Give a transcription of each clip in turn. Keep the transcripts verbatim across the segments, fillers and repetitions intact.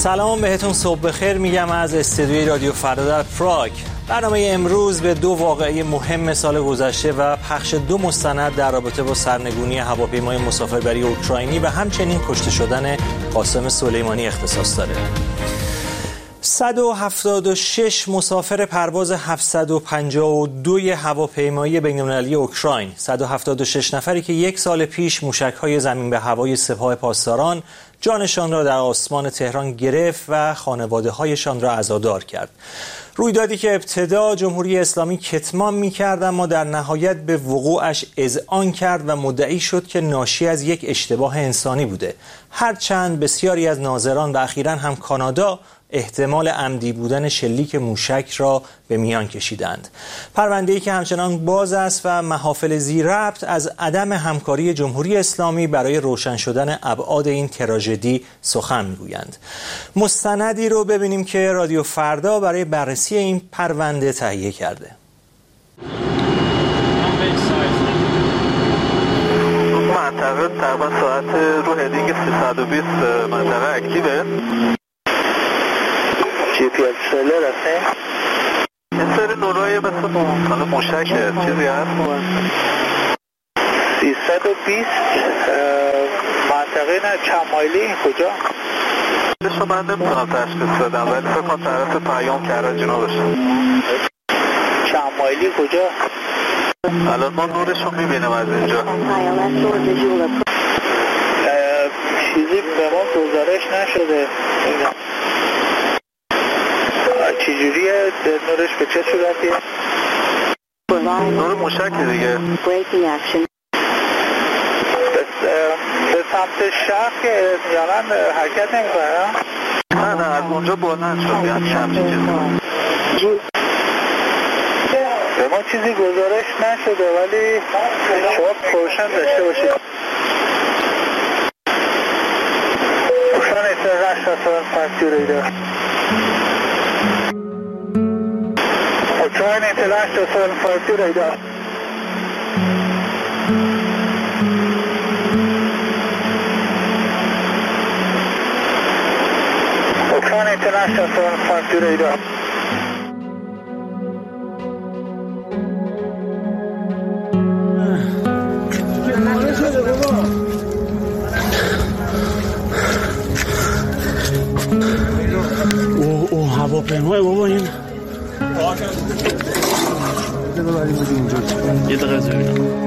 سلام بهتون، صبح بخیر میگم از استودیوی رادیو فردا در پراگ. برنامه امروز به دو واقعه مهم سال گذشته و پخش دو مستند در رابطه با سرنگونی هواپیمای مسافربری اوکراینی و همچنین کشته شدن قاسم سلیمانی اختصاص داره. صد و هفتاد و شش مسافر پرواز هفتصد و پنجاه و دو هواپیمایی بین‌المللی اوکراین، صد و هفتاد و شش نفری که یک سال پیش موشک‌های زمین به هوای سپاه پاسداران جانشان را در آسمان تهران گرفت و خانواده‌هایشان را عزادار کرد. رویدادی که ابتدا جمهوری اسلامی کتمان می‌کرد اما در نهایت به وقوعش اذعان کرد و مدعی شد که ناشی از یک اشتباه انسانی بوده، هرچند بسیاری از ناظران و اخیراً هم کانادا احتمال عمدی بودن شلیک موشک را به میان کشیدند. پرونده‌ای که همچنان باز است و محافل ذی ربط از عدم همکاری جمهوری اسلامی برای روشن شدن ابعاد این تراژدی سخن می‌گویند. مستندی رو ببینیم که رادیو فردا برای بررسی این پرونده تهیه کرده. منطقه تقریبا ساعت رو هدینگ سیصد و بیست منطقه اکتیوه. جی پی اس سله رسیم این سری نورای مثل ممکنه موشک چیزی هست. سیصد و بیست منطقه نه چند مایلی این کجا؟ شما من نمیتونم تشخیص بدم ولی فکر کنم طرف پیام کرده جنابش. چند مایلی کجا؟ الان ما نورشو میبینم از اینجا. چیزی به ما گزارش نشده. چجوریه نورش به چه صورتیه؟ نور موشک دیگه. به سمت شهر که میانن حرکت نمیکنه؟ نه نه از اونجا بلند شد یعنی همچین چیزی به ما چیزی گزارش نشده ولی شما پروشن داشته باشید. پروشن ایتر رشت اصلا پنسی ریده Trying international seven five two radar. Trying international seven five two radar. اوه اوه هواپیمای بابا این یه دقیقه ببینم.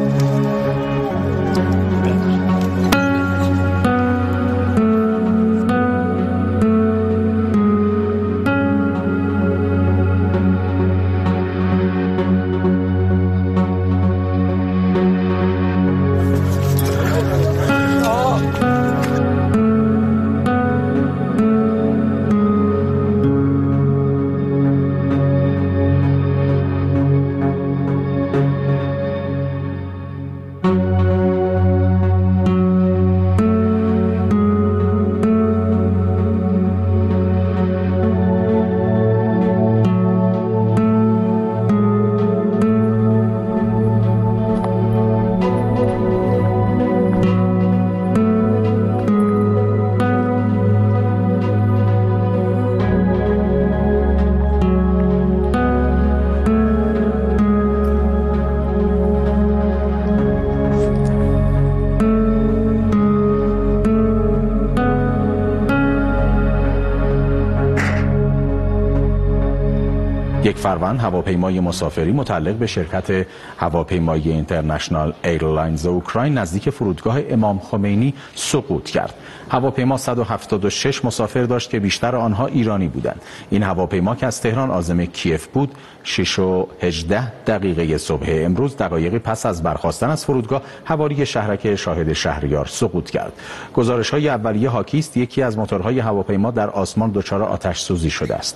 یک فروند هواپیمای مسافری متعلق به شرکت هواپیمایی اینترنشنال ایرلاینز اوکراین نزدیک فرودگاه امام خمینی سقوط کرد. هواپیما صد و هفتاد و شش مسافر داشت که بیشتر آنها ایرانی بودند. این هواپیما که از تهران عازم کیف بود، شش و هجده دقیقه صبح امروز دقایقی پس از برخاستن از فرودگاه حوالی شهرک شاهد شهریار سقوط کرد. گزارش‌های اولیه حاکی است یکی از موتورهای هواپیما در آسمان دچار آتش سوزی شده است.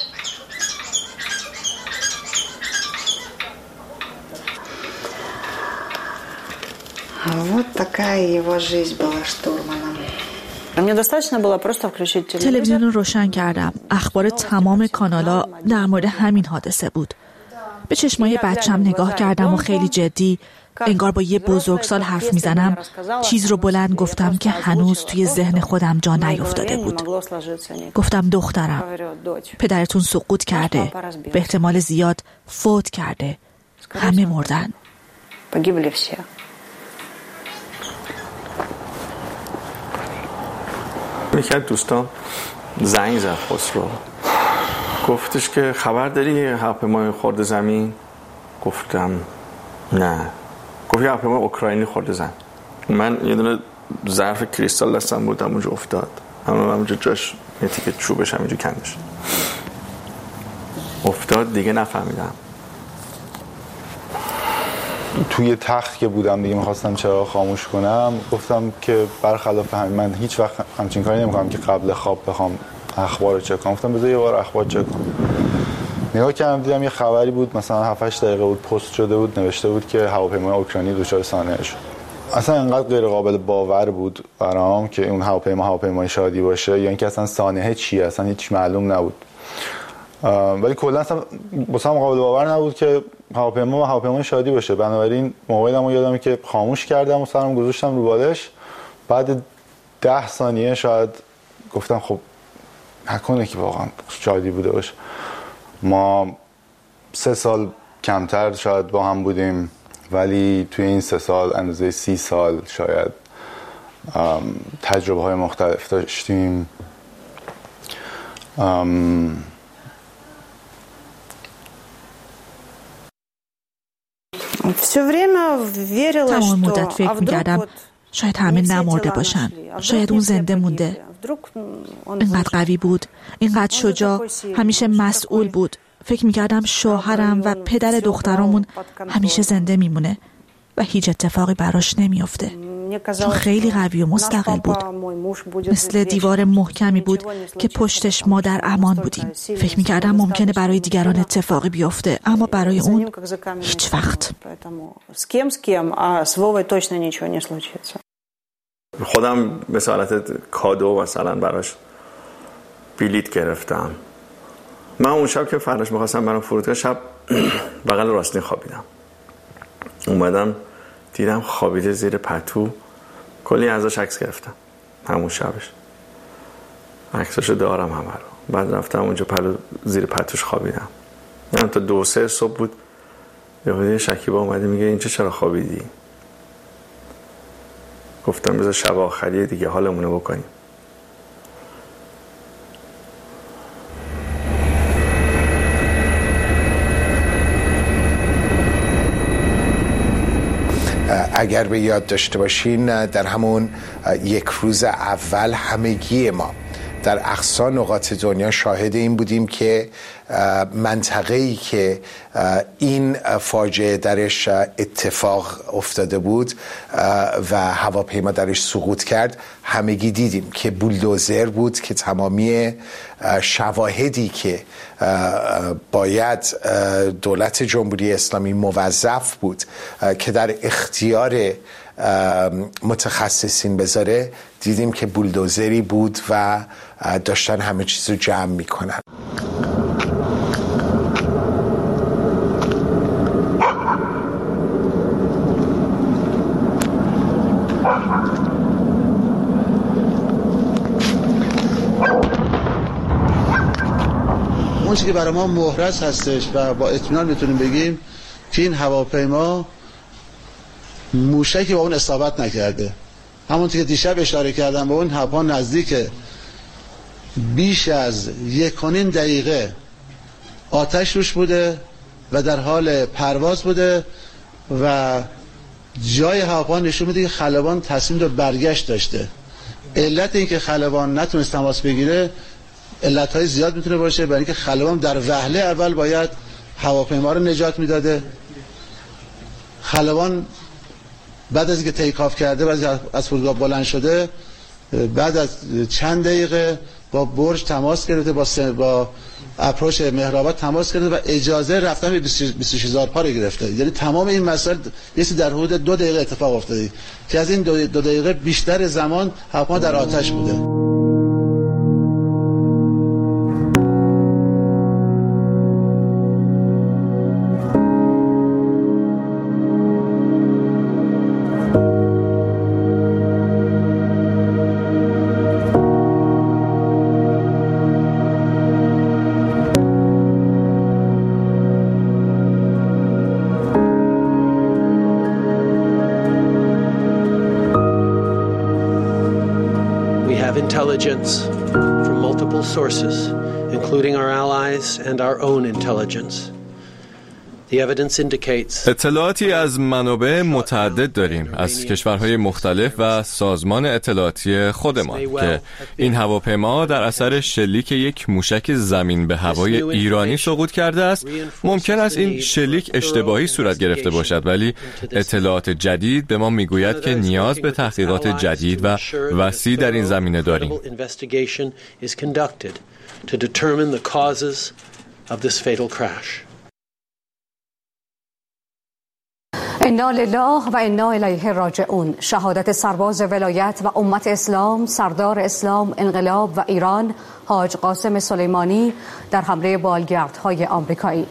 Вот такая его жизнь была штурманом. تلویزیون رو روشن کردم. اخبار تمام کانالا در مورد همین حادثه بود. به چشمای بچم نگاه کردم و خیلی جدی، انگار با یه بزرگسال حرف میزنم، چیز رو بلند گفتم که هنوز توی ذهن خودم جا نیفتاده بود. گفتم دخترم، پدرتون سقوط کرده، به احتمال زیاد فوت کرده، همه مردن. یکی از دوستان زنگ زد خسرو، گفتش که خبر داری هواپیمای خورد زمین؟ گفتم نه. گفت یه هواپیمای اوکراینی خورد زمین. من یه دونه ظرف کریستال دستم بود، همونجا افتاد، همونجا جاش یه تیکه چوبش همینجا کندش افتاد، دیگه نفهمیدم. توی تخت که بودم دیگه میخواستم چراغ خاموش کنم، گفتم که برخلاف همین من هیچ وقت همچین کاری نمیکنم که قبل خواب بخوام اخبار رو چک کنم. گفتم بذار یه بار اخبار چک کنم. نگاه کردم دیدم یه خبری بود، مثلا هفت هشت دقیقه بود، پست شده بود، نوشته بود که هواپیمای اوکراینی دچار سانحه شد. اصلا انقدر غیر قابل باور بود برام که اون هواپیما هواپیمای شادی باشه، یا اینکه اصلا سانحه چیه اصلا هیچ معلوم نبود. ولی کلا اصلا واسه هم قابل باور نبود که هواپیما هواپیمای شادی باشه. بنابراین موبایلمو یادمه که خاموش کردم و سرم گذاشتم رو بالش. بعد ده ثانیه شاید گفتم خب نکنه که واقعا شادی بوده باشه. ما سه سال کمتر شاید با هم بودیم، ولی توی این سه سال اندازه سی سال شاید تجربه های مختلف داشتیم. تمام مدت فکر می‌کردم شاید همه نمرده باشن، شاید اون زنده مونده. اینقدر قوی بود، اینقدر شجاع، همیشه مسئول بود. فکر می‌کردم شوهرم و پدر دخترامون همیشه زنده میمونه و هیچ اتفاقی براش نمیافته. چون خیلی قوی و مستقل بود، مثل دیوار محکمی بود که پشتش ما در امان بودیم. فکر می‌کردم ممکنه برای دیگران اتفاقی بیفته، اما برای اون هیچ وقت. خودم به حالت کادو مثلا براش بلیط گرفتم. من اون شب که فرداش می‌خواستم برام فرودگاه، شب بغل راستین خوابیدم. اومدم دیدم خوابیده زیر پتو، کلی ازش عکس گرفتم همون شبش، عکساشو دارم همه رو. بعد رفتم اونجا پلو زیر پتوش خوابیدم. من تا دو سه صبح بود، یه شکیبا اومده میگه اینجا چرا خوابیدی؟ گفتم بذار شب آخریه دیگه حالمونو بکنیم. اگر به یاد داشته باشین، در همون یک روز اول همگی ما در اقصا نقاط دنیا شاهد این بودیم که منطقه‌ای که این فاجعه درش اتفاق افتاده بود و هواپیما درش سقوط کرد، همگی دیدیم که بولدوزر بود که تمامی شواهدی که باید دولت جمهوری اسلامی موظف بود که در اختیار متخصصین بذاره، دیدیم که بولدوزری بود و داشتن همه چیز رو جمع میکنن. اون چیزی که برای ما محرز هستش و با اطمینان میتونیم بگیم که این هواپیما موشکی با اون اصابت نکرده. همونطور که دیشب اشاره کردم به اون هواپیما نزدیک بیش از یک و نیم دقیقه آتش روش بوده و در حال پرواز بوده و جای هواپیما نشون میده که خلبان تصمیم به برگشت داشته. علت این که خلبان نتونست تماس بگیره علتهای زیاد میتونه باشه، برای اینکه خلبان در وهله اول باید هواپیما رو نجات میداده. خلبان بعد از اینکه تیک آف کرده، بعد از فرودگاه بلند شده، بعد از چند دقیقه با برج تماس گرفته، با با اپروچ مهرآباد تماس گرفته و اجازه رفتن به بیست و شش هزار پا رو گرفته. یعنی تمام این مسائل یه چیزی در حدود دو دقیقه اتفاق افتاده که از این دو, دو دقیقه بیشتر زمان هواپیما در آتش بوده. have intelligence from multiple sources, including our allies and our own intelligence. اطلاعاتی از منابع متعدد داریم از کشورهای مختلف و سازمان اطلاعاتی خودمان که این هواپیما در اثر شلیک یک موشک زمین به هوای ایرانی سقوط کرده است. ممکن است این شلیک اشتباهی صورت گرفته باشد، ولی اطلاعات جدید به ما میگوید که نیاز به تحقیقات جدید و وسیع در این زمینه داریم. انا لله و انا الیه راجعون. شهادت سرباز ولایت و امت اسلام، سردار اسلام، انقلاب و ایران حاج قاسم سلیمانی در حمله بالگردهای آمریکایی.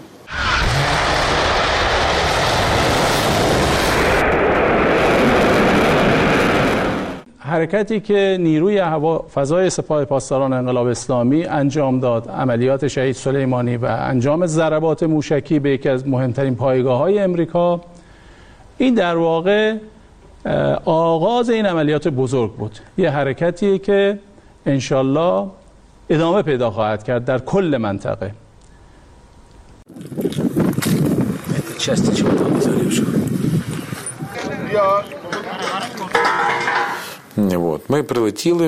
حرکتی که نیروی هوا فضای سپاه پاسداران انقلاب اسلامی انجام داد، عملیات شهید سلیمانی و انجام ضربات موشکی به یکی از مهمترین پایگاه‌های امریکا، این در واقع آغاز این عملیات بزرگ بود. یه حرکتیه که انشالله ادامه پیدا خواهد کرد در کل منطقه. Вот. Мы прилетели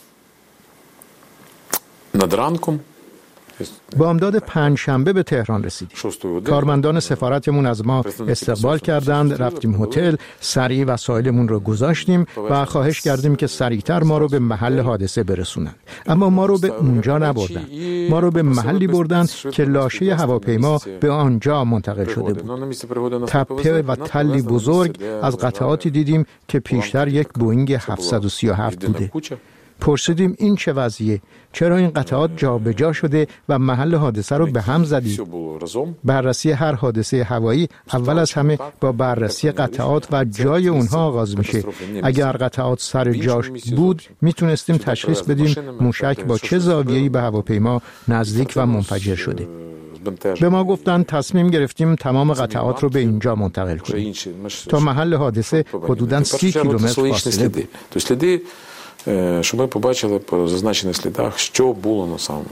над ранком. بامداد پنجشنبه به تهران رسیدیم. کارمندان سفارتمون از ما استقبال کردند، رفتیم هتل، سریع وسایلمون رو گذاشتیم و خواهش کردیم که سریعتر ما رو به محل حادثه برسونن. اما ما رو به اونجا نبردن. ما رو به محلی بردن که لاشه هواپیما به آنجا منتقل شده بود. تپه و تلی بزرگ از قطعاتی دیدیم که پیشتر یک بوئینگ هفتصد و سی و هفت بوده. پرسیدیم این چه وضعیه؟ چرا این قطعات جابجا شده و محل حادثه رو به هم زدید؟ بررسی هر حادثه هوایی اول از همه با بررسی قطعات و جای اونها آغاز میشه. اگر قطعات سر جاش بود میتونستیم تشخیص بدیم موشک با چه زاویه‌ای به هواپیما نزدیک و منفجر شده. به ما گفتن تصمیم گرفتیم تمام قطعات رو به اینجا منتقل کنیم. تا محل حادثه حدوداً سی کیلومتر فاصله بود. Щоб ми побачили по зазначених слідах, що було на самому,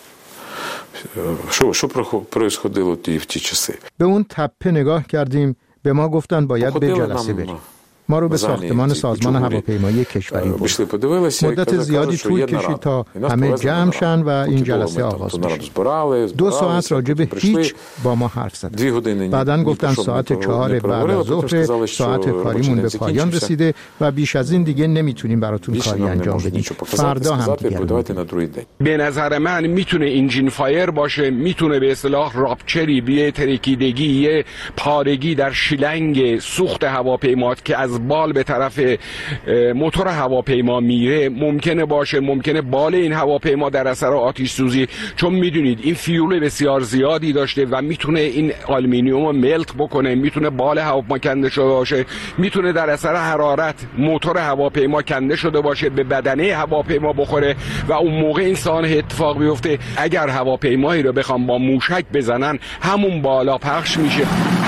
що, що происходило в ті часи. به اون تپه نگاه کردیم، به ما گفتن باید به جلسه بریم. ما رو به ساختمان سازمان هواپیمایی کشوری برد. مدت زیادی طول کشید تا همه جمع شن و این جلسه آغاز بشه. دو ساعت راجع به هیچ با ما حرف زدن. بعدن گفتن ساعت چهار بعد از ظهر ساعت کاریمون به پایان رسیده و بیش از این دیگه نمیتونیم براتون کاری انجام بدیم. فردا هم دیگه. به نظر من میتونه انجین فایر باشه، میتونه به اصطلاح راپچری، بیه ترکیدگی، پارگی در شیلنگ سوخت هواپیمات که از بال به طرف موتور هواپیما میره ممکنه باشه. ممکنه بال این هواپیما در اثر آتش سوزی، چون میدونید این فیول بسیار زیادی داشته و میتونه این آلومینیوم رو ملت بکنه، میتونه بال هواپیما کنده شده باشه، میتونه در اثر حرارت موتور هواپیما کنده شده باشه، به بدنه هواپیما بخوره و اون موقع این سان اتفاق بیفته. اگر هواپیمایی رو بخوام با موشک بزنن همون بالا پخش میشه.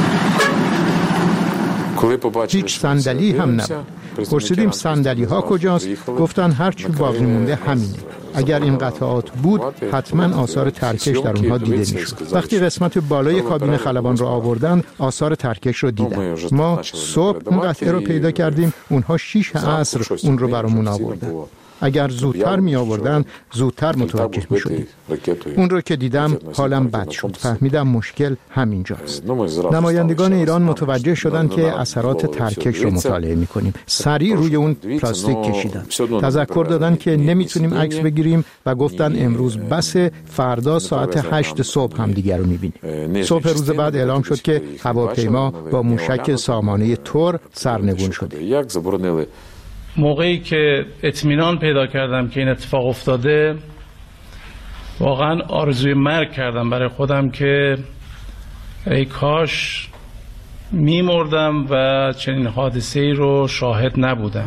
هیچ صندلی هم نبود. پرسیدیم صندلی ها کجاست؟ گفتن هرچی باقی مونده همینه. اگر این قطعات بود حتما آثار ترکش در اونها دیده میشد. وقتی قسمت بالای کابین خلبان رو آوردن آثار ترکش رو دیدن. ما صبح اون قطعه رو پیدا کردیم، اونها شیش عصر اون رو برامون آوردن. اگر زودتر می آوردن زودتر متوجه می شدیم. اون رو که دیدم حالم بد شد. فهمیدم مشکل همینجاست. نمایندگان ایران متوجه شدن که اثرات ترکش رو مطالعه می کنیم. سریع روی اون پلاستیک کشیدن. تذکر دادن که نمیتونیم عکس بگیریم و گفتن امروز بس، فردا ساعت هشت صبح هم دیگر رو می بینیم. صبح روز بعد اعلام شد که هواپیما با موشک سامانه تور سرنگون شده. موقعی که اطمینان پیدا کردم که این اتفاق افتاده واقعا آرزوی مرگ کردم برای خودم که ای کاش میمردم و چنین حادثه‌ای رو شاهد نبودم.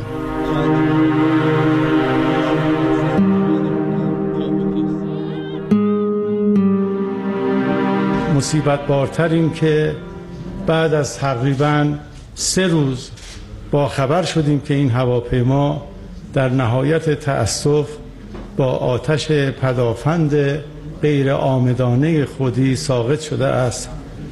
مصیبت بارتر این که بعد از تقریباً سه روز با خبر شدیم که این هواپیما در نهایت تأسف با آتش پدافند غیر عامدانه خودی ساقط شده است.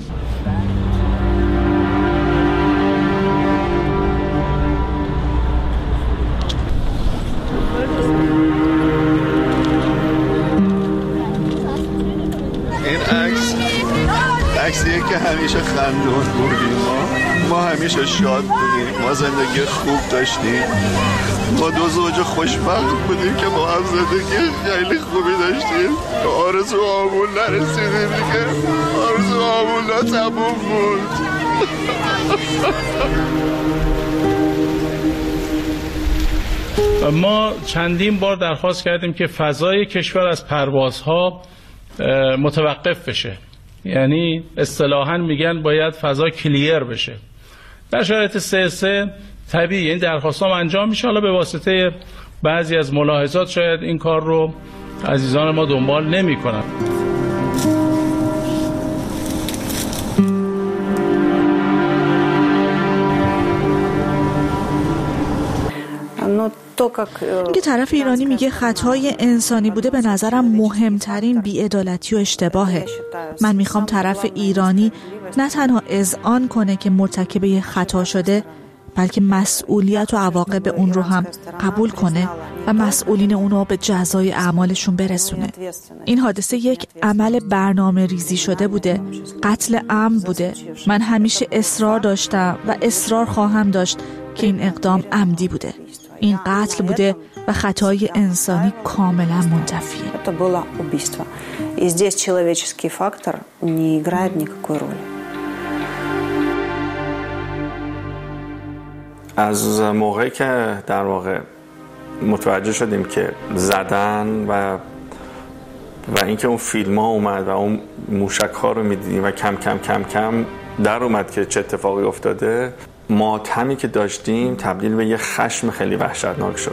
عکسیه که همیشه خندون بودیم، ما ما همیشه شاد بودیم، ما زندگی خوب داشتیم، ما دو زوج خوشبخت بودیم که ما هم زندگی خیلی خوبی داشتیم. آرزو آمون نرسیدیم دیگه، آرزو آمون تموم بود. ما چندین بار درخواست کردیم که فضای کشور از پروازها متوقف بشه، یعنی اصطلاحاً میگن باید فضا کلیر بشه. در شرایط سه سه طبیعی این درخواست هم انجام میشه. حالا به واسطه بعضی از ملاحظات شاید این کار رو عزیزان ما دنبال نمی کنن. اینکه طرف ایرانی میگه خطای انسانی بوده به نظرم مهمترین بی‌عدالتی و اشتباهه. من میخوام طرف ایرانی نه تنها اذعان کنه که مرتکب یه خطا شده، بلکه مسئولیت و عواقب اون رو هم قبول کنه و مسئولین اون رو به جزای اعمالشون برسونه. این حادثه یک عمل برنامه ریزی شده بوده، قتل عمد بوده. من همیشه اصرار داشتم و اصرار خواهم داشت که این اقدام عمدی بوده. این قتل بوده و خطای انسانی کاملا منتفیه. Это было убийство. И здесь человеческий фактор не играет никакой роли. از موقعی که در واقع متوجه شدیم که زدن و و اینکه اون فیلم ها اومد و اون موشک ها رو میدیدیم و کم کم کم کم در اومد که چه اتفاقی افتاده، ماتمی که داشتیم تبدیل به یه خشم خیلی وحشتناک شد.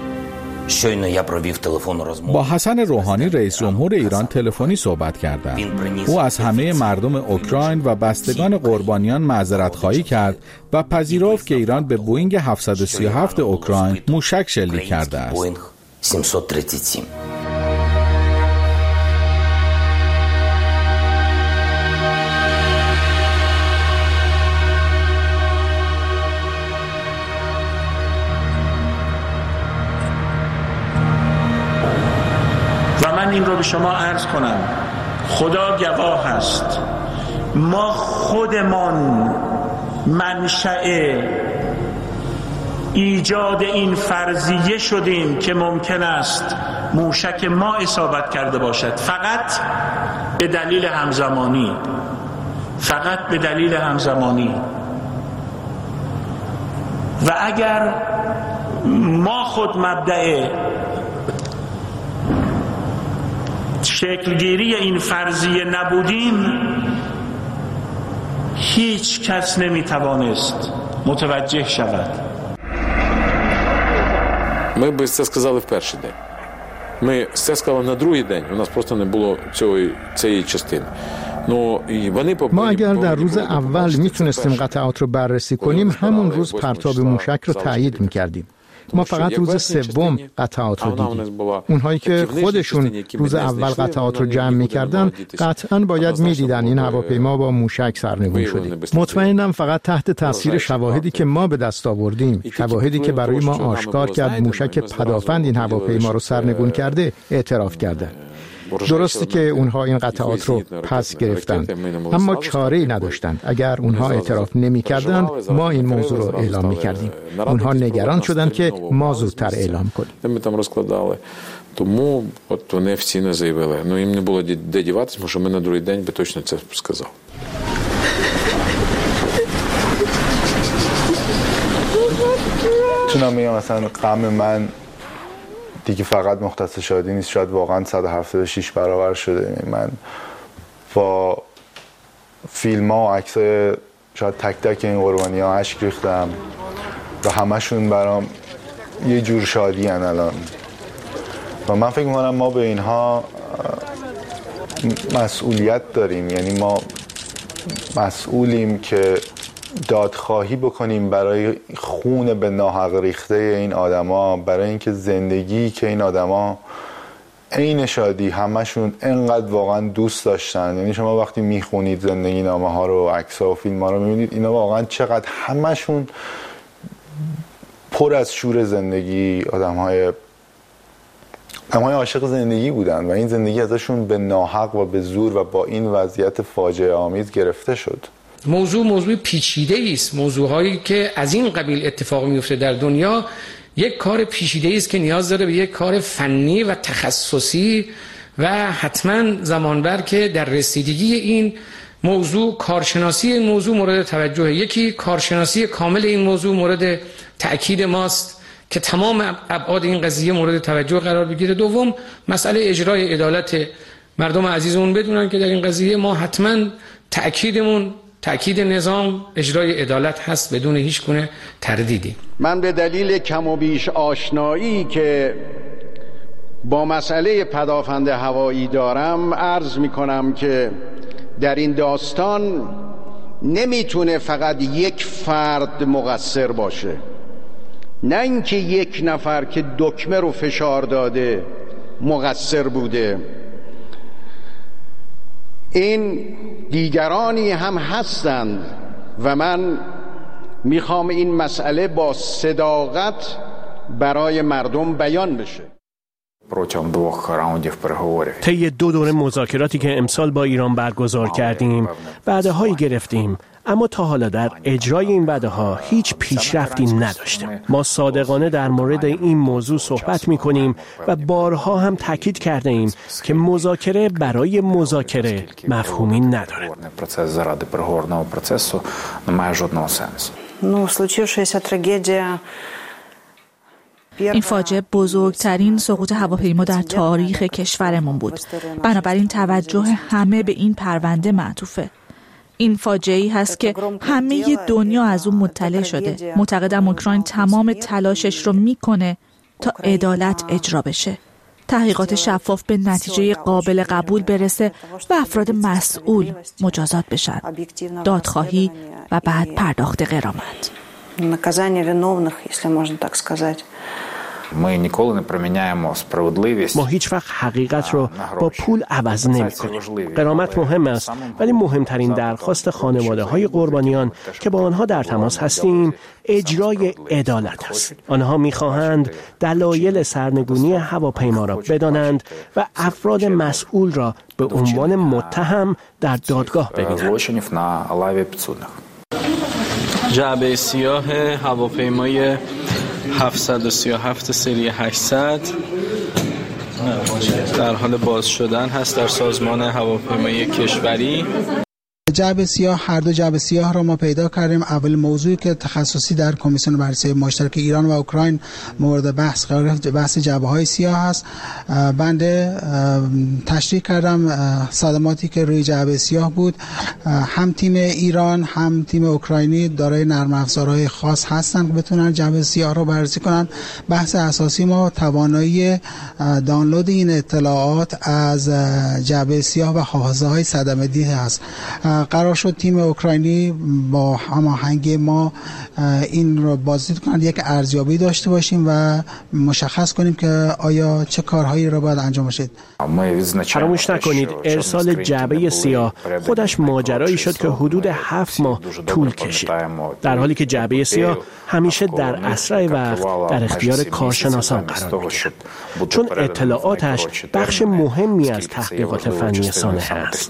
با حسن روحانی رئیس جمهور ایران تلفنی صحبت کردند. او از همه مردم اوکراین و بستگان قربانیان معذرت خواهی کرد و پذیرفت که ایران به بوئینگ هفتصد و سی و هفت اوکراین موشک شلیک کرده است. این رو به شما عرض کنم، خدا گواه است، ما خودمان منشأ ایجاد این فرضیه شدیم که ممکن است موشک ما اصابت کرده باشد، فقط به دلیل همزمانی، فقط به دلیل همزمانی. و اگر ما خود مبدأ شکلگیری این فرضیه نبودیم، هیچ کس نمیتوانست متوجه شود. Ми би це сказали в перший день. Ми це сказали на другий день. У нас просто не було цієї, цієї частини. ما اگر در روز اول میتونستیم قطعات رو بررسی کنیم، همون روز پرتاب موشک رو تایید میکردیم. ما فقط روز سوم قطعات رو دیدیم. اونهایی که خودشون روز اول قطعات رو جمع می‌کردن قطعاً باید می‌دیدن این هواپیما با موشک سرنگون شده. مطمئنم فقط تحت تاثیر شواهدی که ما به دست آوردیم، شواهدی که برای ما آشکار کرد موشک پدافند این هواپیما رو سرنگون کرده، اعتراف کردند. درسته که اونها این قطعات رو پس گرفتند، اما چاره‌ای نداشتند. اگر اونها اعتراف نمی‌کردند، ما این موضوع رو اعلام می‌کردیم. اونها نگران شدند که ما زودتر اعلام کنیم. Тому от вони офіційно заявили. Ну їм не було де діватися, тому що ми на другий день би точно це сказали. چون میگم مثلا غم من دیگه فقط مختص شادی نیست، شاید واقعا صد و هفتاد و شش برابر شده. من با فیلم ها و عکس های شاید تک تک این قربانی ها اشک ریختم و همشون برام یه جور شادی هن الان. و من فکر میکنم ما به اینها مسئولیت داریم، یعنی ما مسئولیم که دادخواهی بکنیم برای خون به ناحق ریخته این آدما، برای اینکه زندگی که این آدما عین شادی همشون انقدر واقعا دوست داشتن. یعنی شما وقتی میخونید زندگی نامه ها رو، عکس ها و فیلم ها رو میبینید اینا واقعا چقدر همشون پر از شور زندگی، آدم های آدم های عاشق زندگی بودن و این زندگی ازشون به ناحق و به زور و با این وضعیت فاجعه آمیز گرفته شد. موضوع موضوع پیچیده است. موضوعهایی که از این قبیل اتفاق میفته در دنیا یک کار پیچیده است که نیاز داره به یک کار فنی و تخصصی و حتما زمانبر که در رسیدگی این موضوع کارشناسی این موضوع مورد توجه. یکی کارشناسی کامل این موضوع مورد تأکید ماست که تمام ابعاد این قضیه مورد توجه قرار بگیره. دوم مسئله اجرای عدالت. مردم عزیزمون بدونن که در این قضیه ما حتما تأکیدمون تأکید نظام اجرای عدالت هست بدون هیچ گونه تردیدی. من به دلیل کم و بیش آشنایی که با مسئله پدافند هوایی دارم عرض می کنم که در این داستان نمیتونه فقط یک فرد مقصر باشه، نه اینکه یک نفر که دکمه رو فشار داده مقصر بوده. این دیگرانی هم هستند و من میخوام این مسئله با صداقت برای مردم بیان بشه. طی دو دوره مذاکراتی که امسال با ایران برگزار کردیم وعده‌هایی گرفتیم، اما تا حالا در اجرای این وعده‌ها هیچ پیشرفتی نداشتیم. ما صادقانه در مورد این موضوع صحبت می‌کنیم و بارها هم تاکید کرده ایم که مذاکره برای مذاکره مفهومی نداره. این فاجعه بزرگترین سقوط هواپیما در تاریخ کشورمون بود. بنابراین توجه همه به این پرونده معطوفه. این فاجعه‌ای هست که همه دنیا از اون مطلع شده. معتقدم اوکراین تمام تلاشش رو میکنه تا عدالت اجرا بشه. تحقیقات شفاف به نتیجه قابل قبول برسه و افراد مسئول مجازات بشن. دادخواهی و بعد پرداخت غرامت. Наказание виновных, если можно так сказать. ما هیچ وقت حقیقت رو با پول عوض نمی کنیم. غرامت مهم است، ولی مهمترین درخواست خانواده های قربانیان که با آنها در تماس هستیم اجرای عدالت است. آنها می خواهند دلایل سرنگونی هواپیما را بدانند و افراد مسئول را به عنوان متهم در دادگاه ببینند. جعبه سیاه هواپیمای هفتصد و سی و هفت سری هشتصد در حال باز شدن هست در سازمان هواپیمایی کشوری. جعبه سیاه، هر دو جعبه سیاه را ما پیدا کردیم. اول موضوعی که تخصصی در کمیسیون بررسی مشترک ایران و اوکراین مورد بحث قرار گرفت بحث جعبه های سیاه است. بنده تشریح کردم صدماتی که روی جعبه سیاه بود. هم تیم ایران هم تیم اوکراینی دارای نرم افزارهای خاص هستند که بتونن جعبه سیاه را بررسی کنن. بحث اساسی ما توانایی دانلود این اطلاعات از جعبه سیاه و حافظه های صدمه دیده است. قرار شد تیم اوکراینی با هماهنگی ما این رو بازدید کنند، یک ارزیابی داشته باشیم و مشخص کنیم که آیا چه کارهایی را باید انجام بشید. فراموش نکنید ارسال جعبه سیاه خودش ماجرایی شد که حدود هفت ماه طول کشید، در حالی که جعبه سیاه همیشه در اسرع وقت در اختیار کارشناسان قرار می‌گیرد، چون اطلاعاتش بخش مهمی از تحقیقات فنی سانحه است.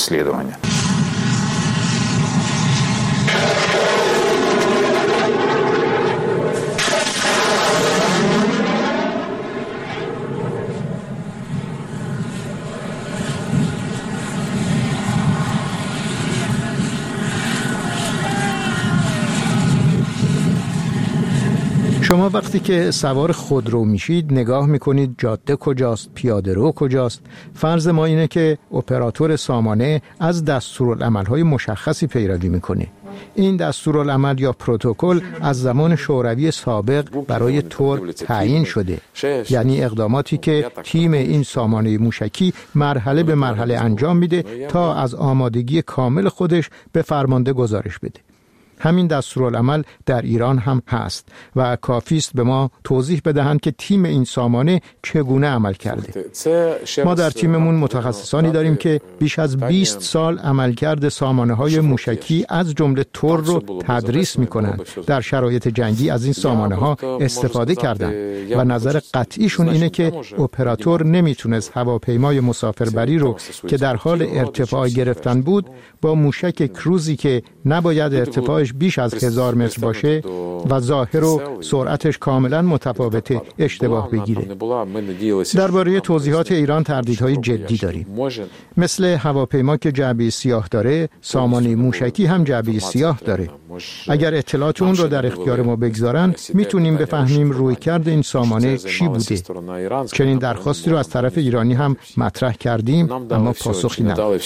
شما وقتی که سوار خودرو میشید نگاه میکنید جاده کجاست، پیاده رو کجاست. فرض ما اینه که اپراتور سامانه از دستورالعمل‌های مشخصی پیروی میکنه. این دستورالعمل یا پروتکل از زمان شوروی سابق برای ترک تعیین شده، یعنی اقداماتی که تیم این سامانه موشکی مرحله به مرحله انجام میده تا از آمادگی کامل خودش به فرمانده گزارش بده. همین دستورالعمل در ایران هم هست و کافی است به ما توضیح بدهند که تیم این سامانه چگونه عمل کرده. ما در تیممون متخصصانی داریم که بیش از بیست سال عملکرد سامانه‌های موشکی از جمله تور رو تدریس می‌کنند. در شرایط جنگی از این سامانه‌ها استفاده کردند و نظر قطعیشون اینه که اپراتور نمیتونست هواپیمای مسافربری رو که در حال ارتفاع گرفتن بود با موشک کروزی که نباید ارتفاعش بیش از هزار متر باشه و ظاهر و سرعتش کاملا متفاوته اشتباه بگیره. درباره توضیحات ایران تردیدهای جدی داریم. مثل هواپیما که جعبه سیاه داره، سامانه موشکی هم جعبه سیاه داره. اگر اطلاعات اون رو در اختیار ما بگذارن میتونیم بفهمیم رویکرد این سامانه چی بوده. چنین درخواستی رو از طرف ایرانی هم مطرح کردیم اما پاسخی نداد.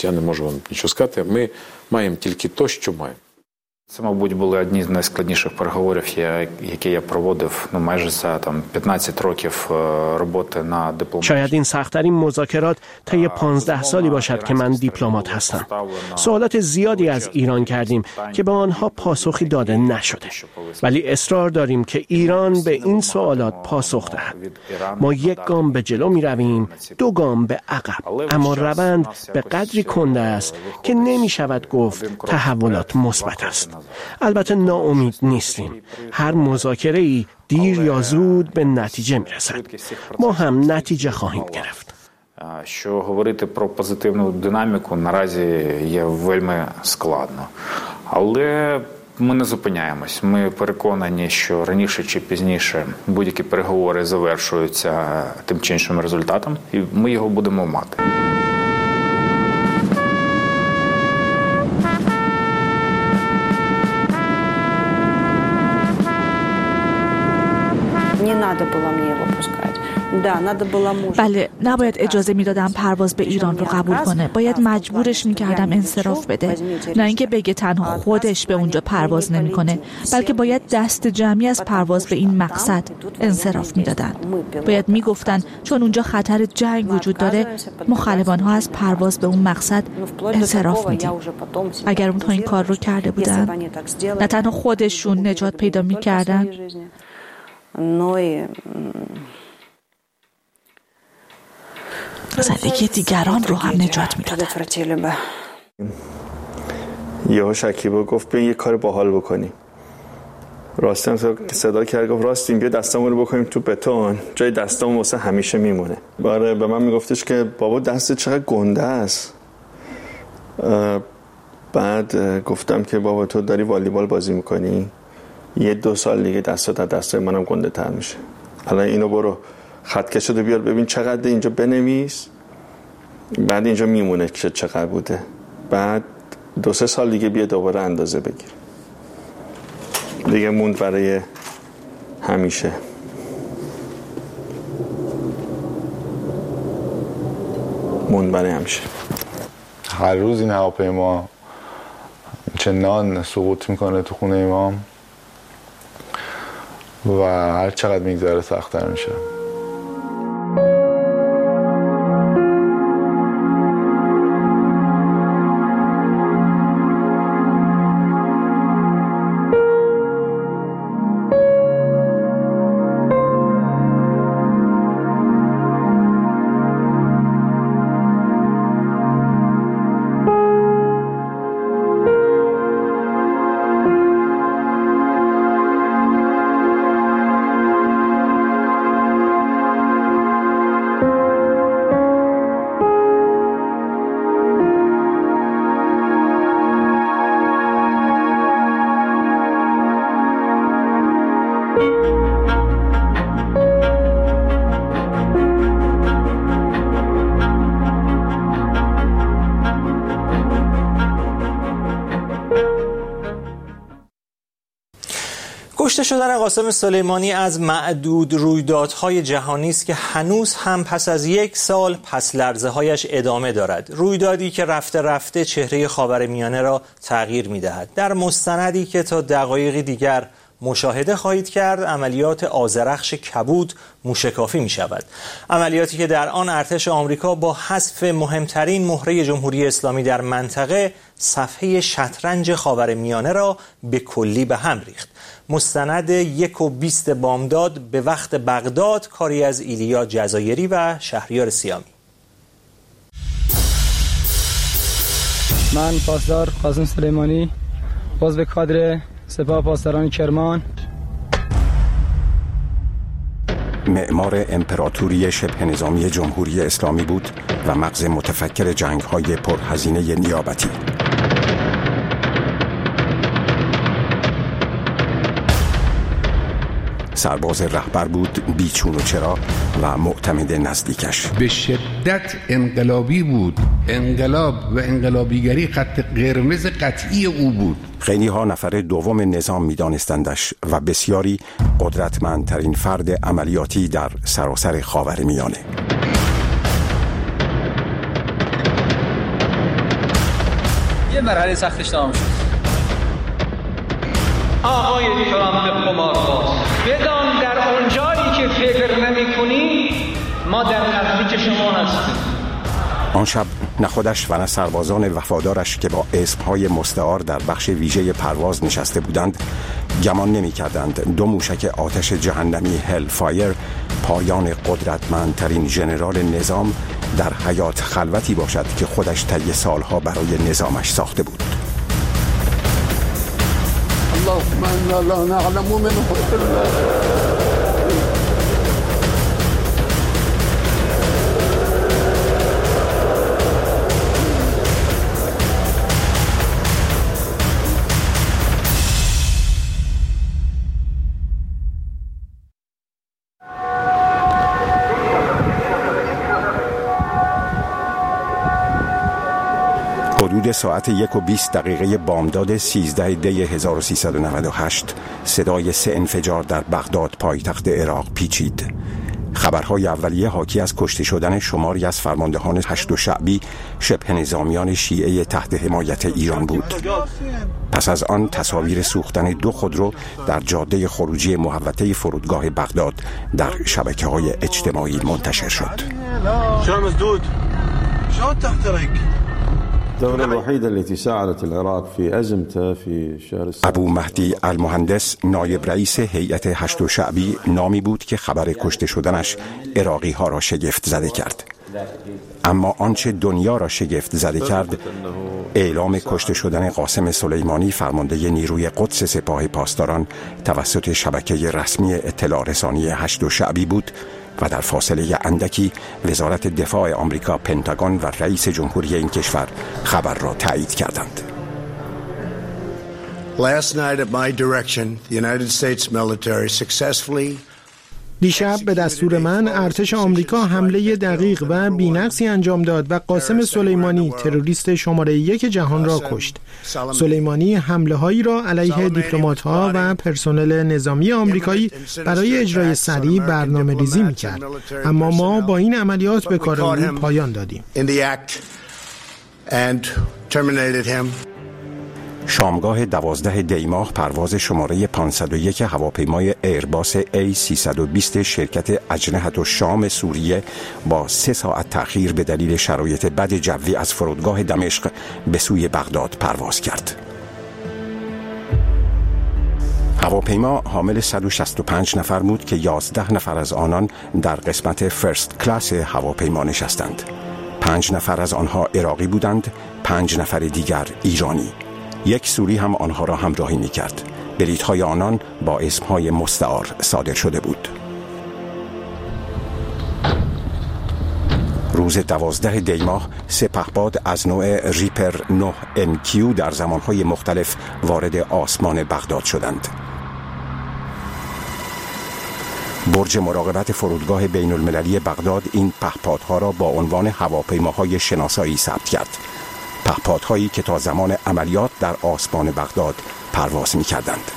Це, мабуть, були одні з найскладніших переговорів, які я проводив, ну, майже за там п'ятнадцять років роботи на дипломатії. شاید این سخت‌ترین مذاکرات طی پانزده سالی باشد که من دیپلمات هستم. سوالات زیادی از ایران کردیم که به آنها پاسخی داده نشده. ولی اصرار داریم که ایران به این سوالات پاسخ دهد. ما یک گام به جلو می رویم، دو گام به عقب. اما روند به قدری کنده است که نمی شود گفت تحولات مثبت است. البته ناامید نیستیم. هر مذاکره‌ای دیر یا زود به نتیجه میرسد. ما هم نتیجه خواهیم گرفت. Що говорити про позитивну динаміку наразі є вельми складно. Але ми не зупиняємось. Ми переконані, що раніше чи пізніше будь-які переговори завершуються тим чи іншим результатом, і ми його будемо мати. Не надо было мне его пускать. Да, надо было муж. بله، نباید اجازه میدادم پرواز به ایران رو قبول کنه. باید مجبورش میکردم انصراف بده. نه اینکه بگه تنها خودش به اونجا پرواز نمیکنه، بلکه باید دست جمعی از پرواز به این مقصد انصراف میدادن. باید میگفتن چون اونجا خطر جنگ وجود داره، مخالفان ها از پرواز به اون مقصد انصراف میدیم. اگر اونها این کار رو کرده بودن، نه تنها خودشون نجات پیدا میکردن، زندگی دیگران رو هم نجات میدادن. یهو شکیبا گفت بیا یه کار باحال بکنیم. راستم صدا کرد گفت راستیم بیا دستامون رو بکنیم تو بتون، جای دستامون واسه همیشه میمونه. باره به من میگفتش که بابا دست چقدر گنده است. بعد گفتم که بابا تو داری والیبال بازی میکنی، یه دو سال دیگه دستات از دستای منم گنده تر میشه. الان اینو برو خط کشیده بیار ببین چقدر اینجا بنویس، بعد اینجا میمونه که چقدر بوده، بعد دو سه سال دیگه بیا دوباره اندازه بگیر. دیگه موند برای همیشه. موند برای همیشه. هر روز این هواپیما چنان سقوط میکنه تو خونه امام و هر چقدر میگذره سخت‌تر میشه. کشته شدن قاسم سلیمانی از معدود رویدادهای جهانی است که هنوز هم پس از یک سال پس لرزه هایش ادامه دارد. رویدادی که رفته رفته چهره خاورمیانه را تغییر می‌دهد. در مستندی که تا دقایقی دیگر مشاهده خواهید کرد عملیات آذرخش کبود موشکافی می شود. عملیاتی که در آن ارتش آمریکا با حذف مهمترین مهره جمهوری اسلامی در منطقه صفحه شطرنج خاورمیانه را به کلی به هم ریخت. مستند یک و بیست بامداد به وقت بغداد، کاری از ایلیا جزایری و شهریار سیامی. من پاسدار قاسم سلیمانی، عضو کادر سپاه پاسداران کرمان، معمار امپراتوری شبه نظامی جمهوری اسلامی بود و مغز متفکر جنگ‌های پرهزینه نیابتی. سرباز رهبر بود، بیچون و چرا و معتمد نزدیکش. به شدت انقلابی بود. انقلاب و انقلابیگری خط قرمز قطعی او بود. خیلی ها نفر دوم نظام می دانستندش و بسیاری قدرتمندترین فرد عملیاتی در سراسر خاورمیانه. یه مرحله سختش تمام شد. آقای ترامپ قمارباز، بدان در اون جایی که فکر نمی کنی ما در نزدیک شما هستیم. آن شب نه خودش و نه سربازان وفادارش که با اسمهای مستعار در بخش ویژه پرواز نشسته بودند گمان نمی کردند دو موشک آتش جهنمی هل فایر پایان قدرتمندترین ژنرال نظام در حیات خلوتی باشد که خودش طی سالها برای نظامش ساخته بود. اللهم انا لا نعلم منه الا حدود ساعت یک و بیست دقیقه بامداد سیزده دی هزار و سیصد و نود و هشت صدای سه انفجار در بغداد پایتخت عراق پیچید. خبرهای اولیه حاکی از کشته شدن شماری از فرماندهان هشت شعبی شبه نظامیان شیعه تحت حمایت ایران بود. پس از آن تصاویر سوختن دو خودرو در جاده خروجی محوطه فرودگاه بغداد در شبکه‌های اجتماعی منتشر شد. الدولة الوحيدة التي ساعدت العراق في أزمته في شهر السابع. ابو مهدی المهندس نایب رئیس هیئت هشت شعبی نامی بود که خبر کشته شدنش عراقی ها را شگفت زده کرد. اما آنچه دنیا را شگفت زده کرد اعلام کشته شدن قاسم سلیمانی فرمانده نیروی قدس سپاه پاسداران توسط شبکه رسمی اطلاع رسانی هشت شعبی بود و در فاصله اندکی وزارت دفاع آمریکا، پنتاگون و رئیس جمهوری این کشور خبر را تایید کردند. Last night at my direction, the United States military successfully دیشب به دستور من ارتش آمریکا حمله دقیق و بی‌نقصی انجام داد و قاسم سلیمانی تروریست شماره یک جهان را کشت. سلیمانی حمله هایی را علیه دیپلمات ها و پرسنل نظامی آمریکایی برای اجرای سریع برنامه ریزی می کرد. اما ما با این عملیات به کار او پایان دادیم. شامگاه دوازده دی ماه پرواز شماره پانصد و یک هواپیمای ایرباس ای سیصد و بیست شرکت اجنحة الشام سوریه با سه ساعت تأخیر به دلیل شرایط بد جوی از فرودگاه دمشق به سوی بغداد پرواز کرد. هواپیما حامل صد و شصت و پنج نفر بود که یازده نفر از آنان در قسمت فرست کلاس هواپیما نشستند. پنج نفر از آنها عراقی بودند، پنج نفر دیگر ایرانی. یک سوری هم آنها را همراهی می کرد. بلیط‌های آنان با اسمهای مستعار صادر شده بود. روز دوازده دی ماه سه پهپاد از نوع ریپر نه ان کیو در زمانهای مختلف وارد آسمان بغداد شدند. برج مراقبت فرودگاه بین المللی بغداد این پهپادها را با عنوان هواپیماهای شناسایی ثبت کرد. پهپادهایی که تا زمان عملیات در آسمان بغداد پرواز می کردند.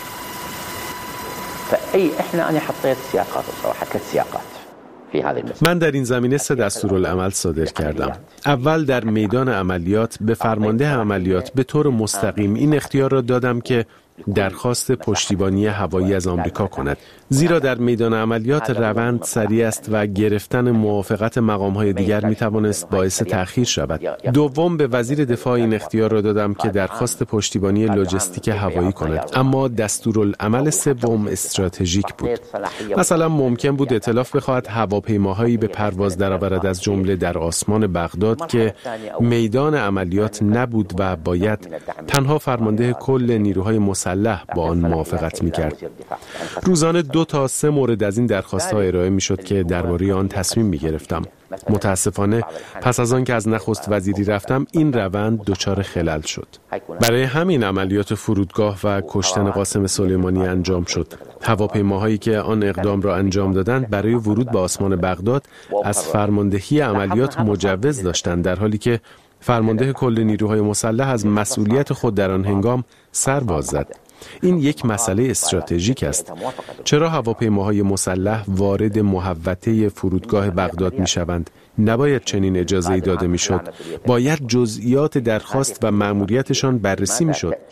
من در این زمینه سه دستورالعمل صادر کردم. اول در میدان عملیات به فرمانده عملیات به طور مستقیم این اختیار را دادم که درخواست پشتیبانی هوایی از آمریکا کند، زیرا در میدان عملیات روند سریع است و گرفتن موافقت مقام‌های دیگر می‌توانست باعث تأخیر شود. دوم، به وزیر دفاع این اختیار را دادم که درخواست پشتیبانی لوجستیک هوایی کند، اما دستورالعمل سوم استراتژیک بود. مثلا ممکن بود ائتلاف بخواهد هواپیماهایی به پرواز درآورد از جمله در آسمان بغداد که میدان عملیات نبود و باید تنها فرمانده کل نیروهای مسلح با آن موافقت می‌کرد. روزانه دو تا سه مورد از این درخواست‌ها ارائه می‌شد که درباره آن تصمیم می‌گرفتم. متاسفانه پس از آن که از نخست وزیری رفتم این روند دچار خلل شد. برای همین عملیات فرودگاه و کشتن قاسم سلیمانی انجام شد. هواپیماهایی که آن اقدام را انجام دادند برای ورود به آسمان بغداد از فرماندهی عملیات مجوز داشتند، در حالی که فرمانده کل نیروهای مسلح از مسئولیت خود در آن هنگام سر باز زد. این یک مسئله استراتژیک است. چرا هواپیماهای مسلح وارد محوطه فرودگاه بغداد می شوند؟ نباید چنین اجازه‌ای داده می شد. باید جزئیات درخواست و مأموریتشان بررسی می شد.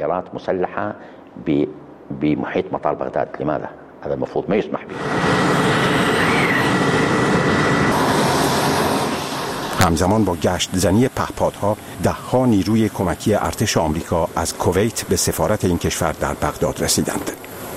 بمحيط مطار بغداد لماذا؟ هذا المفروض ما يسمح به. همزمان با گشت زنی پهپادها، ده‌ها نیروی کمکی ارتش آمریکا از کویت به سفارت این کشور در بغداد رسیدند.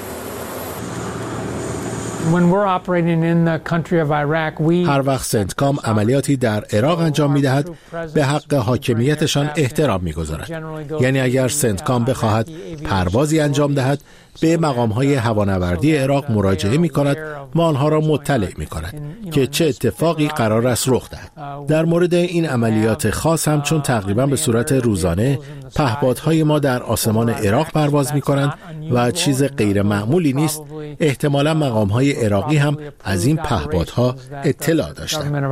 هر وقت سنتکام عملیاتی در عراق انجام می‌دهد، به حق حاکمیتشان احترام می‌گذارد. یعنی اگر سنتکام بخواهد پروازی انجام دهد، به مقام‌های هوانوردی عراق مراجعه می‌کند و آنها را مطلع می‌کند که چه اتفاقی قرار است رخ دهد. در مورد این عملیات خاص هم چون تقریبا به صورت روزانه پهپادهای ما در آسمان عراق پرواز می‌کنند و چیز غیر معمولی نیست، احتمالاً مقام‌های عراقی هم از این پهپادها اطلاع داشتند.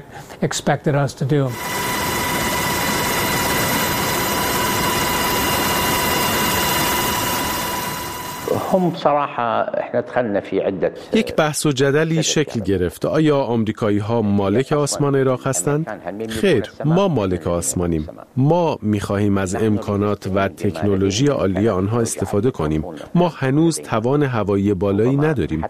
یک بحث و جدلی شکل گرفت. آیا آمریکایی ها مالک آسمان عراق هستند؟ خیر، ما مالک آسمانیم. ما می‌خواهیم از امکانات و تکنولوژی عالی آنها استفاده کنیم. ما هنوز توان هوایی بالایی نداریم.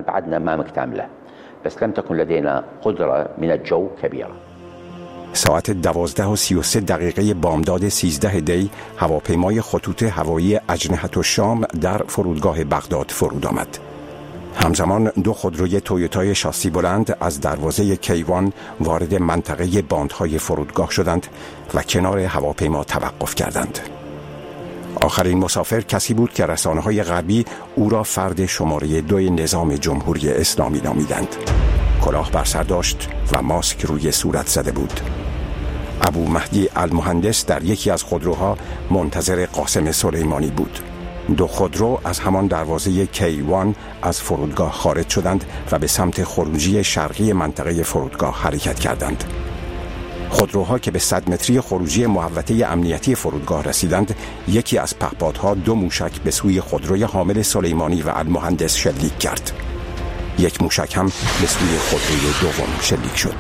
ساعت دوازده و سی و سه دقیقه بامداد سیزده دی هواپیمای خطوط هوایی اجنحة الشام در فرودگاه بغداد فرود آمد. همزمان دو خودروی تویوتای شاسی بلند از دروازه کیوان وارد منطقه باندهای فرودگاه شدند و کنار هواپیما توقف کردند. آخرین مسافر کسی بود که رسانه‌های غربی او را فرد شماره دو نظام جمهوری اسلامی نامیدند. کلاه بر سر داشت و ماسک روی صورت زده بود. ابو مهدی المهندس در یکی از خودروها منتظر قاسم سلیمانی بود. دو خودرو از همان دروازه کیوان از فرودگاه خارج شدند و به سمت خروجی شرقی منطقه فرودگاه حرکت کردند. خودروها که به صد متری خروجی محوطه امنیتی فرودگاه رسیدند، یکی از پهپادها دو موشک به سوی خودروی حامل سلیمانی و المهندس شلیک کرد. یک موشک هم به سوی خودروی دوم شلیک شد.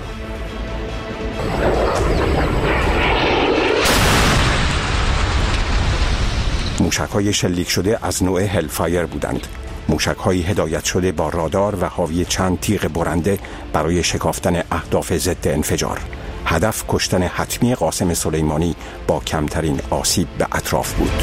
موشک‌های شلیک شده از نوع هلفایر بودند. موشک‌هایی هدایت شده با رادار و حاوی چند تیغ برنده برای شکافتن اهداف ضد انفجار. هدف کشتن حتمی قاسم سلیمانی با کمترین آسیب به اطراف بود.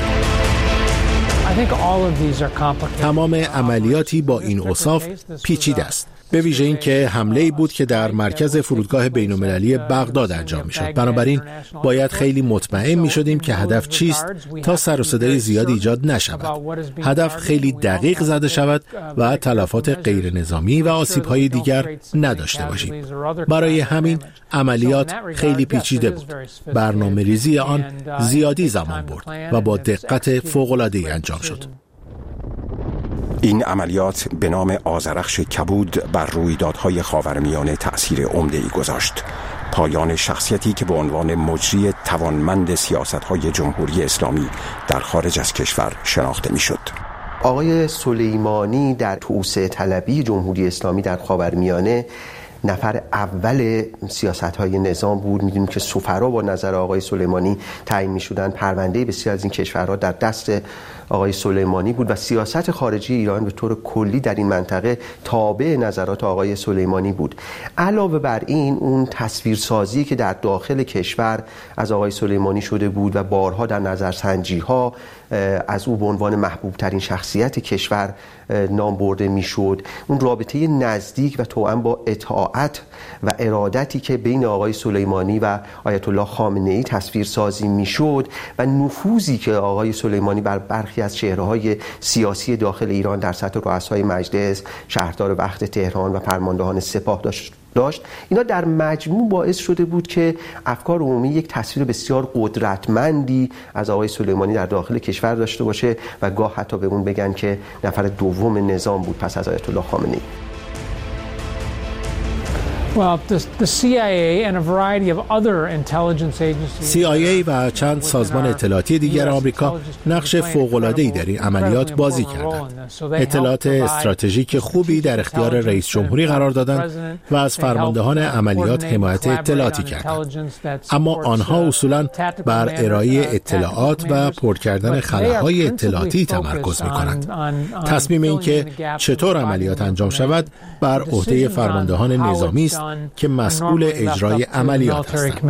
تمام عملیاتی با این اوصاف پیچیده است. به ویژه این که حمله‌ای بود که در مرکز فرودگاه بین‌المللی بغداد انجام می‌شد. بنابراین باید خیلی مطمئن می‌شدیم که هدف چیست تا سر و صدای زیادی ایجاد نشود. هدف خیلی دقیق زده شود و تلفات غیر نظامی و آسیب‌های دیگر نداشته باشیم. برای همین عملیات خیلی پیچیده بود. برنامه‌ریزی آن زیادی زمان برد و با دقت فوق‌العاده‌ای انجام شد. این عملیات به نام آذرخش کبود بر رویدادهای خاورمیانه تأثیر عمده‌ای گذاشت. پایان شخصیتی که به عنوان مجری توانمند سیاست‌های جمهوری اسلامی در خارج از کشور شناخته می‌شد. آقای سلیمانی در توسعه طلبی جمهوری اسلامی در خاورمیانه نفر اول سیاست‌های نظام بود. می‌دونیم که سفرا با نظر آقای سلیمانی تعیین می‌شدند. پرونده بسیار از این کشورها در دست آقای سلیمانی بود و سیاست خارجی ایران به طور کلی در این منطقه تابع نظرات آقای سلیمانی بود. علاوه بر این اون تصویرسازی که در داخل کشور از آقای سلیمانی شده بود و بارها در نظرسنجی‌ها از او به عنوان محبوب ترین شخصیت کشور نام برده میشد، اون رابطه نزدیک و توأم با اطاعت و ارادتی که بین آقای سلیمانی و آیت الله خامنه‌ای تصویر سازی میشد و نفوذی که آقای سلیمانی بر برخی از چهره‌های سیاسی داخل ایران در سطح رؤسای مجلس، شهردار وقت تهران و فرماندهان سپاه داشت داشت اینا در مجموع باعث شده بود که افکار عمومی یک تصویر بسیار قدرتمندی از آقای سلیمانی در داخل کشور داشته باشه و گاه حتی به اون بگن که نفر دوم نظام بود پس از آیت الله خامنه‌ای. سی آی ای و چند سازمان اطلاعاتی دیگر آمریکا نقش فوق‌العاده‌ای در این عملیات بازی کردند. اطلاعات استراتژیک خوبی در اختیار رئیس جمهوری قرار دادند و از فرماندهان عملیات حمایت اطلاعاتی کردند. اما آنها اصولاً بر ارائه اطلاعات و پر کردن خلاهای اطلاعاتی تمرکز می‌کنند. تصمیم این که چطور عملیات انجام شود بر عهده فرماندهان نظامی است که مسئول اجرای عملیات هستند.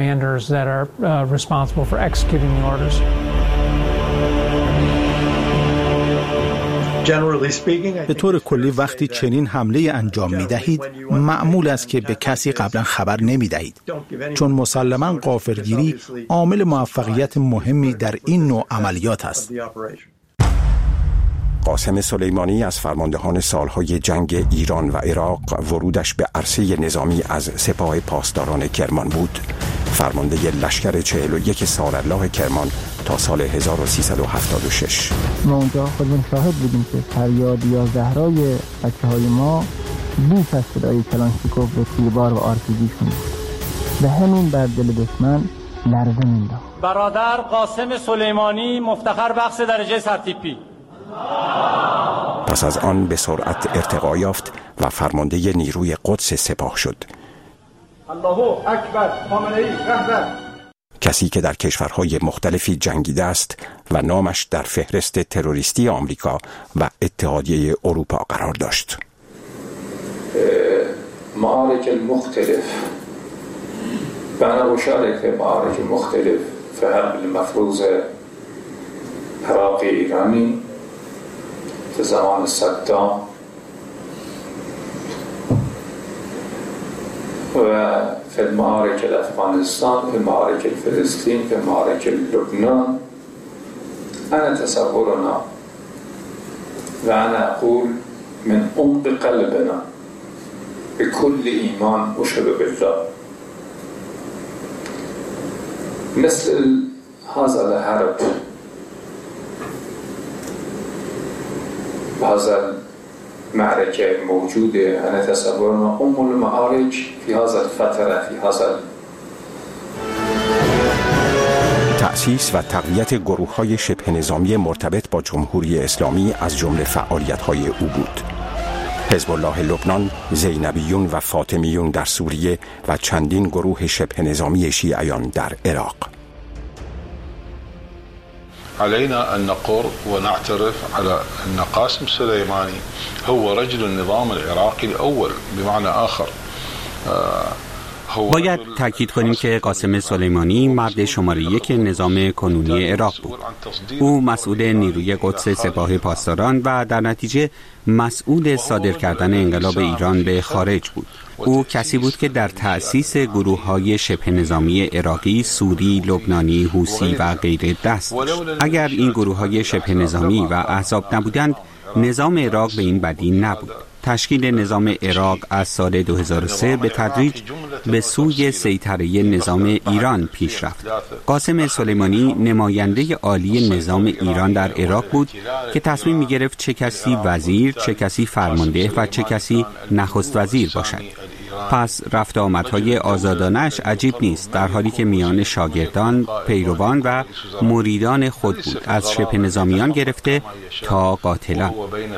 به طور کلی وقتی چنین حمله انجام می دهید معمول است که به کسی قبلا خبر نمی دهید، چون مسلماً غافلگیری عامل موفقیت مهمی در این نوع عملیات است. قاسم سلیمانی از فرماندهان سالهای جنگ ایران و عراق ورودش به عرصه نظامی از سپاه پاسداران کرمان بود. فرمانده لشکر چهل و یک سارالله کرمان تا سال هزار و سیصد و هفتاد و شش. ما اونجا خودمون شاهد بودیم که فریاد یا زهرای بچه‌های ما بیش از صدای کلانشیکوف و تیربار و آرپیجیشون بود و همین بر دل دشمن لرزه مینداخت. برادر قاسم سلیمانی مفتخر بخش درجه سرتیپی. پس از آن به سرعت ارتقا یافت و فرمانده نیروی قدس سپاه شد. الله اکبر، خامنه‌ای رهبر. کسی که در کشورهای مختلفی جنگیده است و نامش در فهرست تروریستی آمریکا و اتحادیه اروپا قرار داشت. معارك المختلف فأنا أشارك في معارك مختلف في حرب المفروضة عراقي إيراني في زمان صدام وفي المعارك الأفغانستان في معارك الفلسطين في معارك لبنان. أنا تصورنا وأنا أقول من عمق قلبنا بكل إيمان أشهد بالله مثل هذا الحرب هذا المعركة موجودة. أنا تصورنا أم المعارك في هذا الفترة في هذا تأسیس و تقویت گروه‌های شبه نظامی مرتبط با جمهوری اسلامی از جمله فعالیت‌های او بود. حزب الله لبنان، زینبیون و فاطمیون در سوریه و چندین گروه شبه نظامی شیعیان در عراق. علينا أن نقر ونعترف على أن قاسم سليماني هو رجل النظام العراقي الأول بمعنى آخر. باید تاکید کنیم که قاسم سلیمانی مرد شماره یک نظام کنونی عراق بود. او مسئول نیروی قدس سپاه پاسداران و در نتیجه مسئول صادر کردن انقلاب ایران به خارج بود. او کسی بود که در تأسیس گروه‌های شبه نظامی عراقی، سوری، لبنانی، حوثی و غیره دست داشت. اگر این گروه‌های شبه نظامی و احزاب نبودند، نظام عراق به این بدی نبود. تشکیل نظام عراق از سال دو هزار و سه به تدریج به سوی سیطره نظام ایران پیش رفت. قاسم سلیمانی نماینده عالی نظام ایران در عراق بود که تصمیم می‌گرفت چه کسی وزیر، چه کسی فرمانده و چه کسی نخست وزیر باشد. پس رفت آمدهای آزادانش عجیب نیست، در حالی که میان شاگردان، پیروان و مریدان خود بود، از شبه نظامیان گرفته تا قاتلان.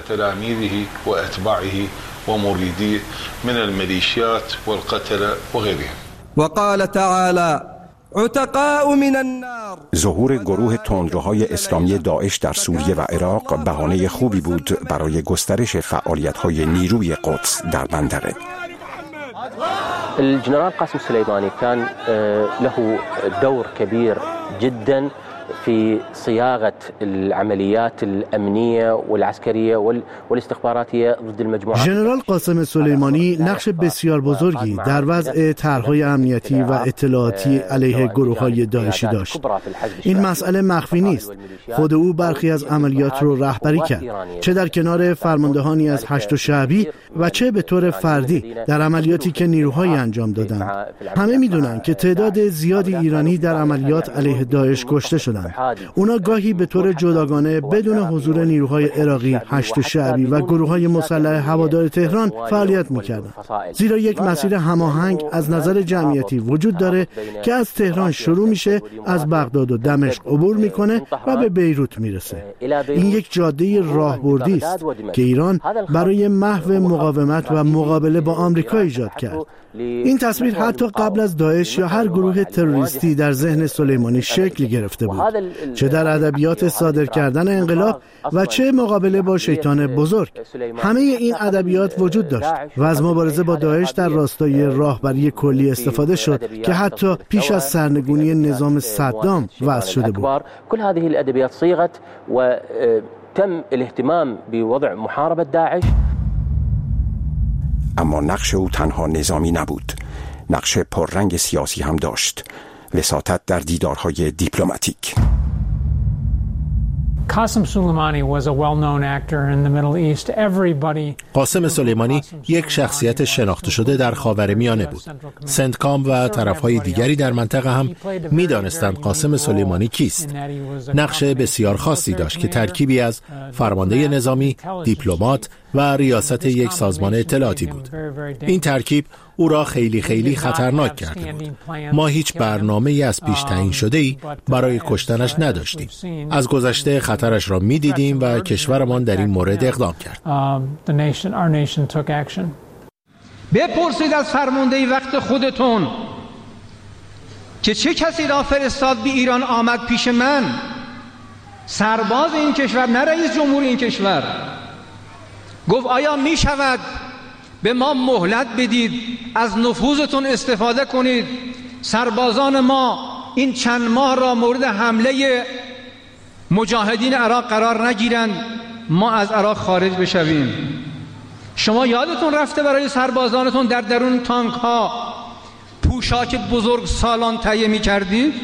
ومريديه من الميليشيات والقتلة وغيرهم. وقال تعالى عتقاء من النار. ظهور گروه تندروهای اسلامی داعش در سوریه و عراق بهانه خوبی بود برای گسترش فعالیت‌های نیروی قدس در منطقه. الجنرال قاسم سليماني كان له دور كبير جدا في صياغة العمليات الأمنية والعسكرية والاستخباراتية ضد المجموعات. ژنرال قاسم سلیمانی نقش بسیار بزرگی در وضع طرح‌های امنیتی و اطلاعاتی علیه گروه‌های داعشی داشت. این مسئله مخفی نیست. خود او برخی از عملیات رو رهبری کرد، چه در کنار فرماندهانی از هشت شعبی و چه به طور فردی در عملیاتی که نیروهایی انجام دادند. همه می‌دونن که تعداد زیادی ایرانی در عملیات علیه داعش کشته شدند. اونا گاهی به طور جداگانه بدون حضور نیروهای عراقی، هشت شعبی و گروه‌های مسلح هوادار تهران فعالیت می‌کردند. زیرا یک مسیر هماهنگ از نظر جمعیتی وجود داره که از تهران شروع میشه، از بغداد و دمشق عبور میکنه و به بیروت میرسه. این یک جاده راهبردی است که ایران برای محو مقاومت و مقابله با آمریکا ایجاد کرد. این تصویر حتی قبل از داعش یا هر گروه تروریستی در ذهن سلیمانی شکل گرفته بود، چه در ادبیات صادر کردن انقلاب و چه مقابله با شیطان بزرگ. همه این ادبیات وجود داشت و از مبارزه با داعش در راستای راهبری کلی استفاده شد که حتی پیش از سرنگونی نظام صدام وضع شده بود. كل هذه الادبیات صيغت و تم الاهتمام بوضع محاربة داعش. اما نقش او تنها نظامی نبود، نقش پررنگ سیاسی هم داشت، وساطت در دیدارهای دیپلماتیک. قاسم سلیمانی یک شخصیت شناخته شده در خاورمیانه بود. سنتکام و طرفهای دیگری در منطقه هم می‌دانستند قاسم سلیمانی کیست. نقش بسیار خاصی داشت که ترکیبی از فرمانده نظامی، دیپلمات و ریاست یک سازمان اطلاعاتی بود. این ترکیب او را خیلی خیلی خطرناک کرده بود. ما هیچ برنامه‌ای از پیش تعیین شده‌ای برای کشتنش نداشتیم. از گذشته خطرش را می‌دیدیم و کشورمان در این مورد اقدام کرد. بپرسید از فرمانده وقت خودتون که چه کسی را فرستاد به ایران آمد پیش من؟ سرباز این کشور، نه رئیس جمهور این کشور. گفت آیا می شود به ما مهلت بدید، از نفوذتون استفاده کنید، سربازان ما این چند ماه را مورد حمله مجاهدین عراق قرار نگیرند، ما از عراق خارج بشویم؟ شما یادتون رفته برای سربازانتون در درون تانک ها پوشاک بزرگ سالان تهیه می کردید؟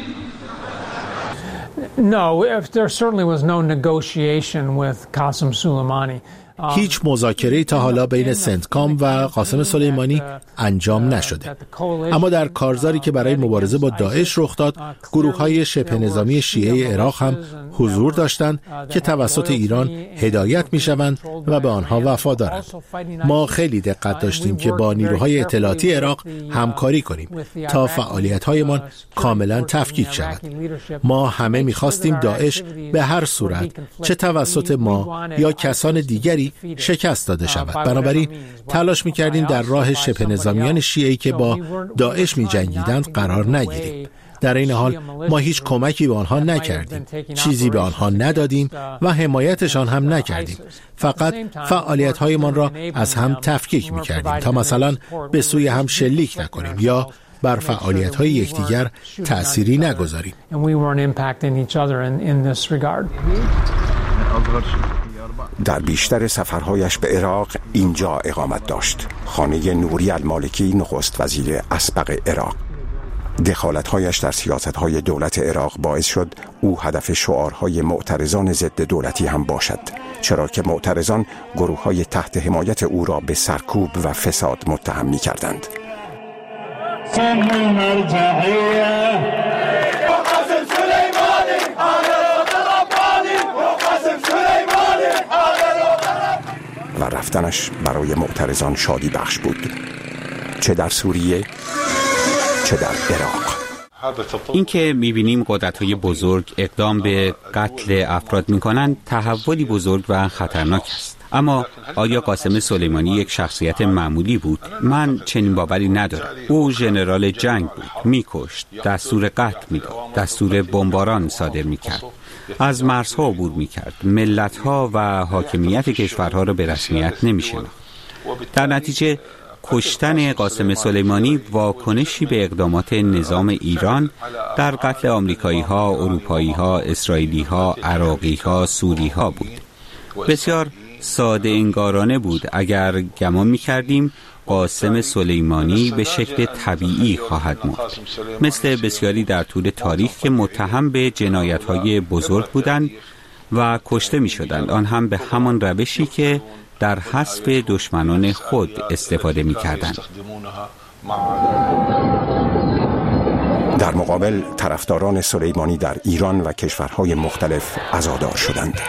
No, there certainly was no negotiation with Qasem Soleimani. هیچ مذاکره‌ای تا حالا بین سنتکام و قاسم سلیمانی انجام نشده. اما در کارزاری که برای مبارزه با داعش رخ داد، گروه‌های شبه نظامی شیعه عراق هم حضور داشتند که توسط ایران هدایت می‌شوند و به آنها وفادارند. ما خیلی دقت داشتیم که با نیروهای اطلاعاتی عراق همکاری کنیم تا فعالیت‌هایمان کاملا تفکیک شود. ما همه می‌خواستیم داعش به هر صورت، چه توسط ما یا کسان دیگری، شکست داده شود. بنابراین تلاش می‌کردیم در راه شبه نظامیان شیعه‌ای که با داعش می‌جنگیدند قرار نگیریم. در این حال ما هیچ کمکی به آنها نکردیم، چیزی به آنها ندادیم و حمایتشان هم نکردیم. فقط فعالیت‌هایمان را از هم تفکیک می‌کردیم تا مثلا به سوی هم شلیک نکنیم یا بر فعالیت‌های یکدیگر تأثیری نگذاریم. در بیشتر سفرهایش به عراق اینجا اقامت داشت. خانه نوری المالکی نخست وزیر اسبق عراق. دخالت‌هایش در سیاست‌های دولت عراق باعث شد او هدف شعارهای معترضان ضد دولتی هم باشد، چرا که معترضان گروه‌های تحت حمایت او را به سرکوب و فساد متهم می‌کردند. و رفتنش برای معترضان شادی بخش بود. چه در سوریه چه در عراق. این که می‌بینیم قدرت‌های بزرگ اقدام به قتل افراد می‌کنند تحولی بزرگ و خطرناک است. اما آیا قاسم سلیمانی یک شخصیت معمولی بود؟ من چنین باوری ندارم. او ژنرال جنگ بود، می‌کشت، دستور قتل می‌داد، دستور بمباران صادر می‌کرد، از مرزها عبور می‌کرد، ملت‌ها و حاکمیت کشورها را به رسمیت نمی‌شناخت. در نتیجه کشتن قاسم سلیمانی واکنشی به اقدامات نظام ایران در قتل آمریکایی‌ها، اروپایی‌ها، اسرائیلی‌ها، عراقی‌ها، سوری‌ها بود. بسیار ساده انگارانه بود اگر گمان می‌کردیم قاسم سلیمانی به شکل طبیعی خواهد مرد، مثل بسیاری در طول تاریخ که متهم به جنایت‌های بزرگ بودند و کشته می‌شدند، آن هم به همان روشی که در حذف دشمنان خود استفاده می‌کردند. در مقابل طرفداران سلیمانی در ایران و کشورهای مختلف عزادار شدند.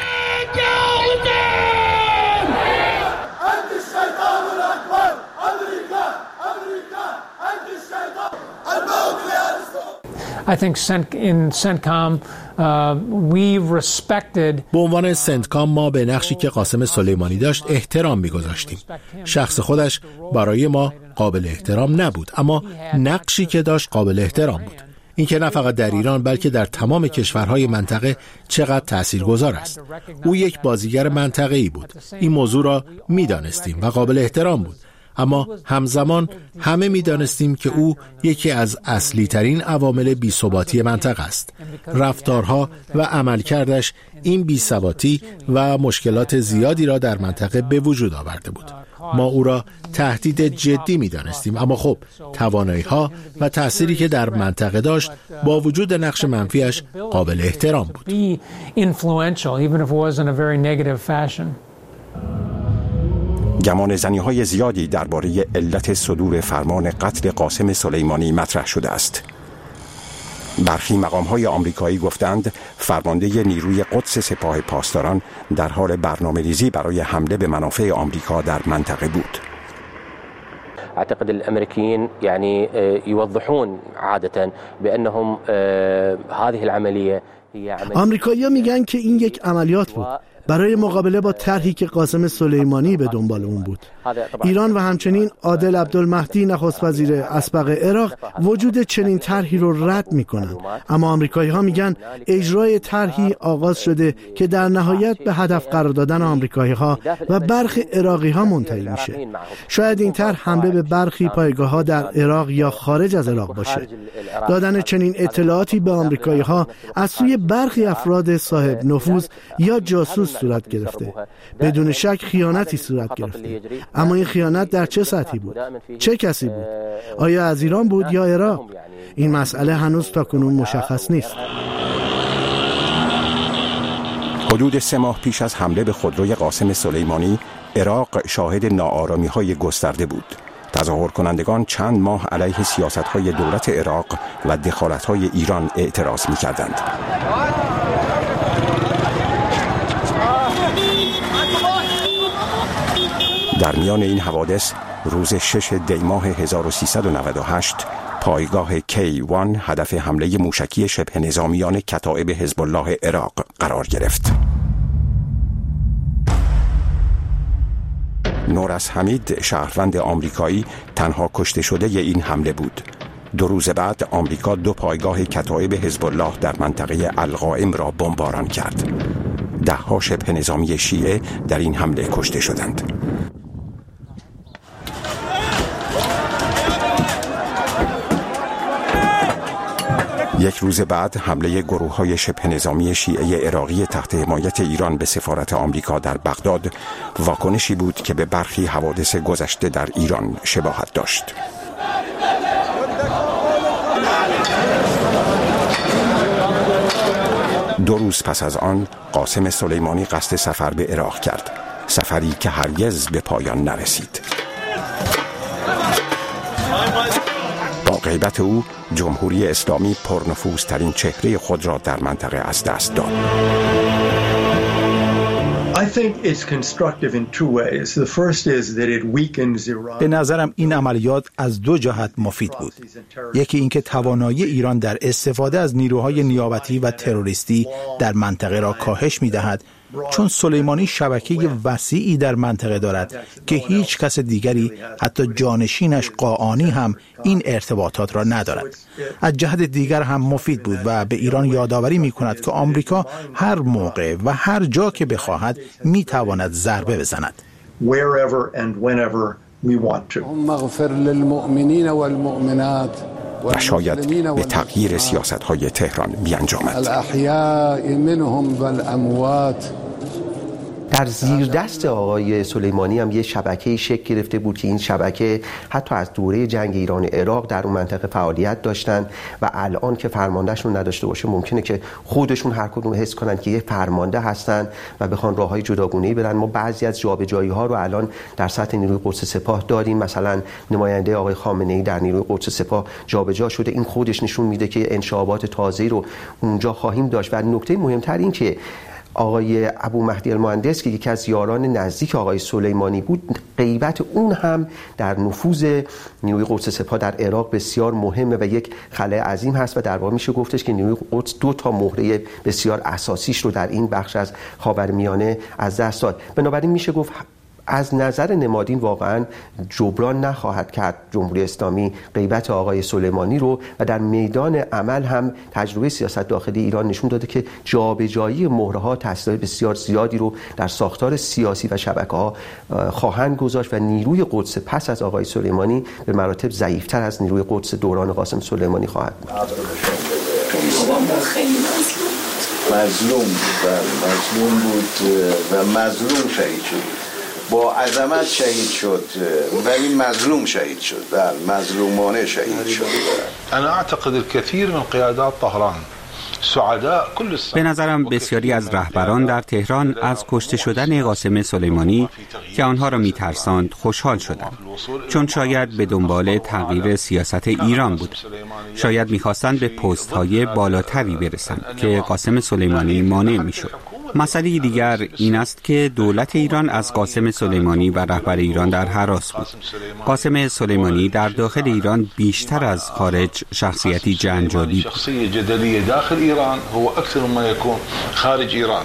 I think in CENTCOM uh, we respected. به عنوان سنتکام ما به نقشی که قاسم سلیمانی داشت احترام می‌گذاشتیم. شخص خودش برای ما قابل احترام نبود، اما نقشی که داشت قابل احترام بود. این که نه فقط در ایران بلکه در تمام کشورهای منطقه چقدر تاثیرگذار است. او یک بازیگر منطقه‌ای بود. این موضوع را می‌دانستیم و قابل احترام بود. اما همزمان همه می‌دانستیم که او یکی از اصلی ترین عوامل بی‌ثباتی منطقه است. رفتارها و عملکردش این بی‌ثباتی و مشکلات زیادی را در منطقه به وجود آورده بود. ما او را تهدید جدی می‌دانستیم، اما خب توانایی‌ها و تأثیری که در منطقه داشت با وجود نقش منفیش قابل احترام بود. گمان زنی‌های زیادی درباره علت صدور فرمان قتل قاسم سلیمانی مطرح شده است. برخی مقام‌های آمریکایی گفتند فرمانده نیروی قدس سپاه پاسداران در حال برنامه‌ریزی برای حمله به منافع آمریکا در منطقه بود. اعتقد الامريكيين يعني يوضحون عاده بانهم هذه العمليه هي عمليه. آمریکایی‌ها میگن که این یک عملیات بود برای مقابله با طرحی که قاسم سلیمانی به دنبال اون بود. ایران و همچنین عادل عبدالمهدی نخست وزیر اسبق عراق وجود چنین طرحی رو رد میکنن، اما آمریکایی‌ها میگن اجرای طرحی آغاز شده که در نهایت به هدف قرار دادن آمریکایی‌ها و برخی عراقی‌ها منتهی میشه. شاید این طرح حمله به برخی پایگاه‌ها در عراق یا خارج از عراق باشه. دادن چنین اطلاعاتی به آمریکایی‌ها از سوی برخی افراد صاحب نفوذ یا جاسوس صورت گرفته. بدون شک خیانتی صورت گرفته. اما این خیانت در چه سطحی بود؟ چه کسی بود؟ آیا از ایران بود یا عراق؟ این مسئله هنوز تاکنون مشخص نیست. حدود سه ماه پیش از حمله به خودروی قاسم سلیمانی، عراق شاهد ناآرامی‌های گسترده بود. تظاهر کنندگان چند ماه علیه سیاست‌های دولت عراق و دخالت‌های ایران اعتراض می‌کردند. در میان این حوادث روز شش دی ماه هزار و سیصد و نود و هشت پایگاه کی وان هدف حمله موشکی شبه نظامیان کتائب حزب الله عراق قرار گرفت. نورس حمید شهروند آمریکایی تنها کشته شده این حمله بود. دو روز بعد آمریکا دو پایگاه کتائب حزب الله در منطقه القائم را بمباران کرد. ده ها شبه نظامی شیعه در این حمله کشته شدند. یک روز بعد حمله گروه‌های شبه نظامی شیعه عراقی تحت حمایت ایران به سفارت آمریکا در بغداد واکنشی بود که به برخی حوادث گذشته در ایران شباهت داشت. دو روز پس از آن قاسم سلیمانی قصد سفر به عراق کرد، سفری که هرگز به پایان نرسید. با غیبت او جمهوری اسلامی پرنفوذترین چهره خود را در منطقه از دست داد. به نظرم این عملیات از دو جهت مفید بود. یکی اینکه توانایی ایران در استفاده از نیروهای نیابتی و تروریستی در منطقه را کاهش می‌دهد، چون سلیمانی شبکه وسیعی در منطقه دارد که هیچ کس دیگری حتی جانشینش قاآنی هم این ارتباطات را ندارد. از جهت دیگر هم مفید بود و به ایران یادآوری می‌کند که آمریکا هر موقع و هر جا که بخواهد می‌تواند ضربه بزند. و شاید به تغییر سیاست‌های تهران بیانجامد. در زیر دست آقای سلیمانی هم یه شبکه‌ای شکل گرفته بود که این شبکه حتی از دوره جنگ ایران عراق در اون منطقه فعالیت داشتن و الان که فرماندهشون نداشته باشه ممکنه که خودشون هر کدوم حس کنن که یه فرمانده هستن و بخوان راههای جداگانه‌ای برن. ما بعضی از جابجایی‌ها رو الان در سطح نیروی قدس سپاه داریم، مثلا نماینده آقای خامنه‌ای در نیروی قدس سپاه جابجا شده. این خودش نشون میده که انشابات تازه‌ای رو اونجا خواهیم داشت. و نکته مهمتر این که آقای ابو مهدی المهندس که یکی از یاران نزدیک آقای سلیمانی بود، غیبت اون هم در نفوذ نیروی قدس سپاه در عراق بسیار مهمه و یک خلأ عظیم هست و در واقع میشه گفتش که نیروی قدس دو تا مهره بسیار اساسیش رو در این بخش از خاورمیانه از دست داد. بنابراین میشه گفت از نظر نمادین واقعا جبران نخواهد کرد جمهوری اسلامی غیبت آقای سلیمانی رو و در میدان عمل هم تجربه سیاست داخلی ایران نشون داده که جابجایی مهره‌ها تاثیرات بسیار زیادی رو در ساختار سیاسی و شبکه‌ها خواهند گذاشت و نیروی قدس پس از آقای سلیمانی به مراتب ضعیف‌تر از نیروی قدس دوران قاسم سلیمانی خواهد بود. مظلوم بود مظلوم بود و مظلوم شهید شد. با عظمت شهید شد ولی مظلوم شهید شد و مظلومانه شهید شد. انا اعتقد الكثير من قيادات طهران به نظرم بسیاری از رهبران در تهران از کشته شدن قاسم سلیمانی که آنها را می‌ترساند خوشحال شدند، چون شاید به دنبال تغییر سیاست ایران بود. شاید می‌خواستند به پست‌های بالاتری برسند که قاسم سلیمانی مانع می‌شد. مسئله دیگر این است که دولت ایران از قاسم سلیمانی و رهبر ایران در هراس بود. قاسم سلیمانی در داخل ایران بیشتر از خارج شخصیتی جنجالی بود. شخصیت جدلی داخل ایران هو اکثر ما یکون خارج ایران.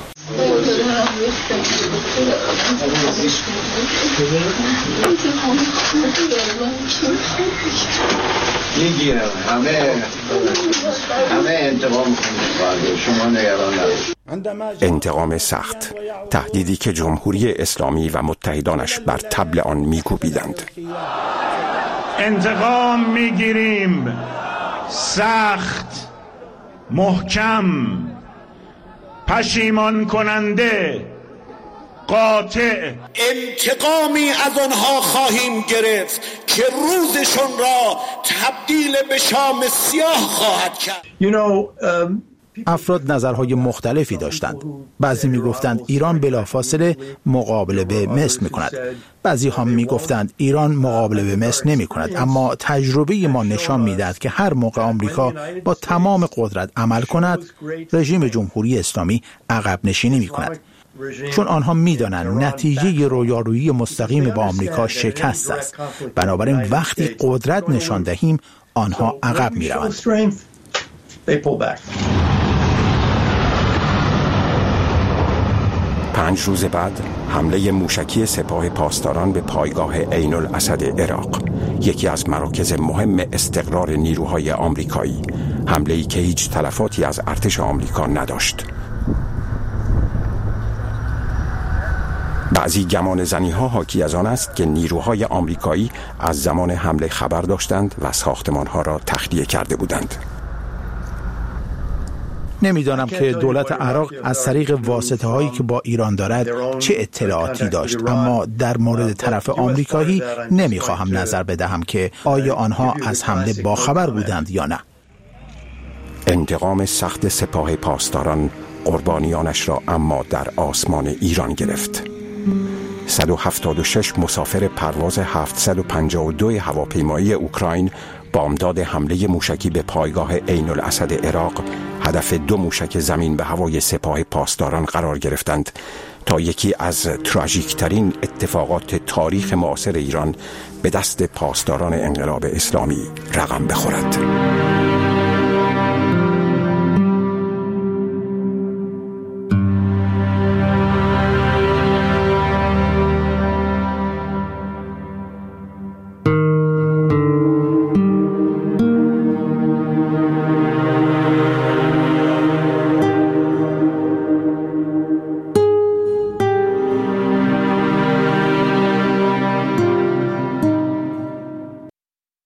میگیرم همه همه انتقام می‌خوام، شما نگران نباشید. انتقام سخت، تهدیدی که جمهوری اسلامی و متحدانش بر طبل آن می‌کوبیدند. انتقام میگیریم، سخت، محکم، پشیمان کننده، قاطع. انتقامی از آنها خواهیم گرفت که روزشون را تبدیل به شام سیاه خواهد کرد. you know, um... افراد نظرهای مختلفی داشتند. بعضی می گفتند ایران بلافاصله مقابله به مصر می کند. بعضی هم می گفتند ایران مقابله به مصر نمی کند. اما تجربه ما نشان می دهد که هر موقع آمریکا با تمام قدرت عمل کند، رژیم جمهوری اسلامی عقب نشینی می کند. چون آنها می دانند نتیجه رویارویی مستقیم با آمریکا شکست است. بنابراین وقتی قدرت نشان دهیم آنها عقب می روند. پنج روز بعد حمله موشکی سپاه پاسداران به پایگاه عین الاسد عراق، یکی از مراکز مهم استقرار نیروهای آمریکایی، حمله‌ای که هیچ تلفاتی از ارتش آمریکا نداشت. بعضی گمان زنی ها حاکی از آن است که نیروهای آمریکایی از زمان حمله خبر داشتند و ساختمان ها را تخلیه کرده بودند. نمیدانم که دولت عراق از طریق واسطه هایی که با ایران دارد چه اطلاعاتی داشت، اما در مورد طرف آمریکایی نمیخواهم نظر بدهم که آیا آنها از حمله باخبر بودند یا نه. انتقام سخت سپاه پاسداران قربانیانش را اما در آسمان ایران گرفت. صد و هفتاد و شش مسافر پرواز هفتصد و پنجاه و دو هواپیمایی اوکراین بامداد حمله موشکی به پایگاه عین الاسد عراق هدف دو موشک زمین به هوای سپاه پاسداران قرار گرفتند تا یکی از تراژیکترین اتفاقات تاریخ معاصر ایران به دست پاسداران انقلاب اسلامی رقم بخورد.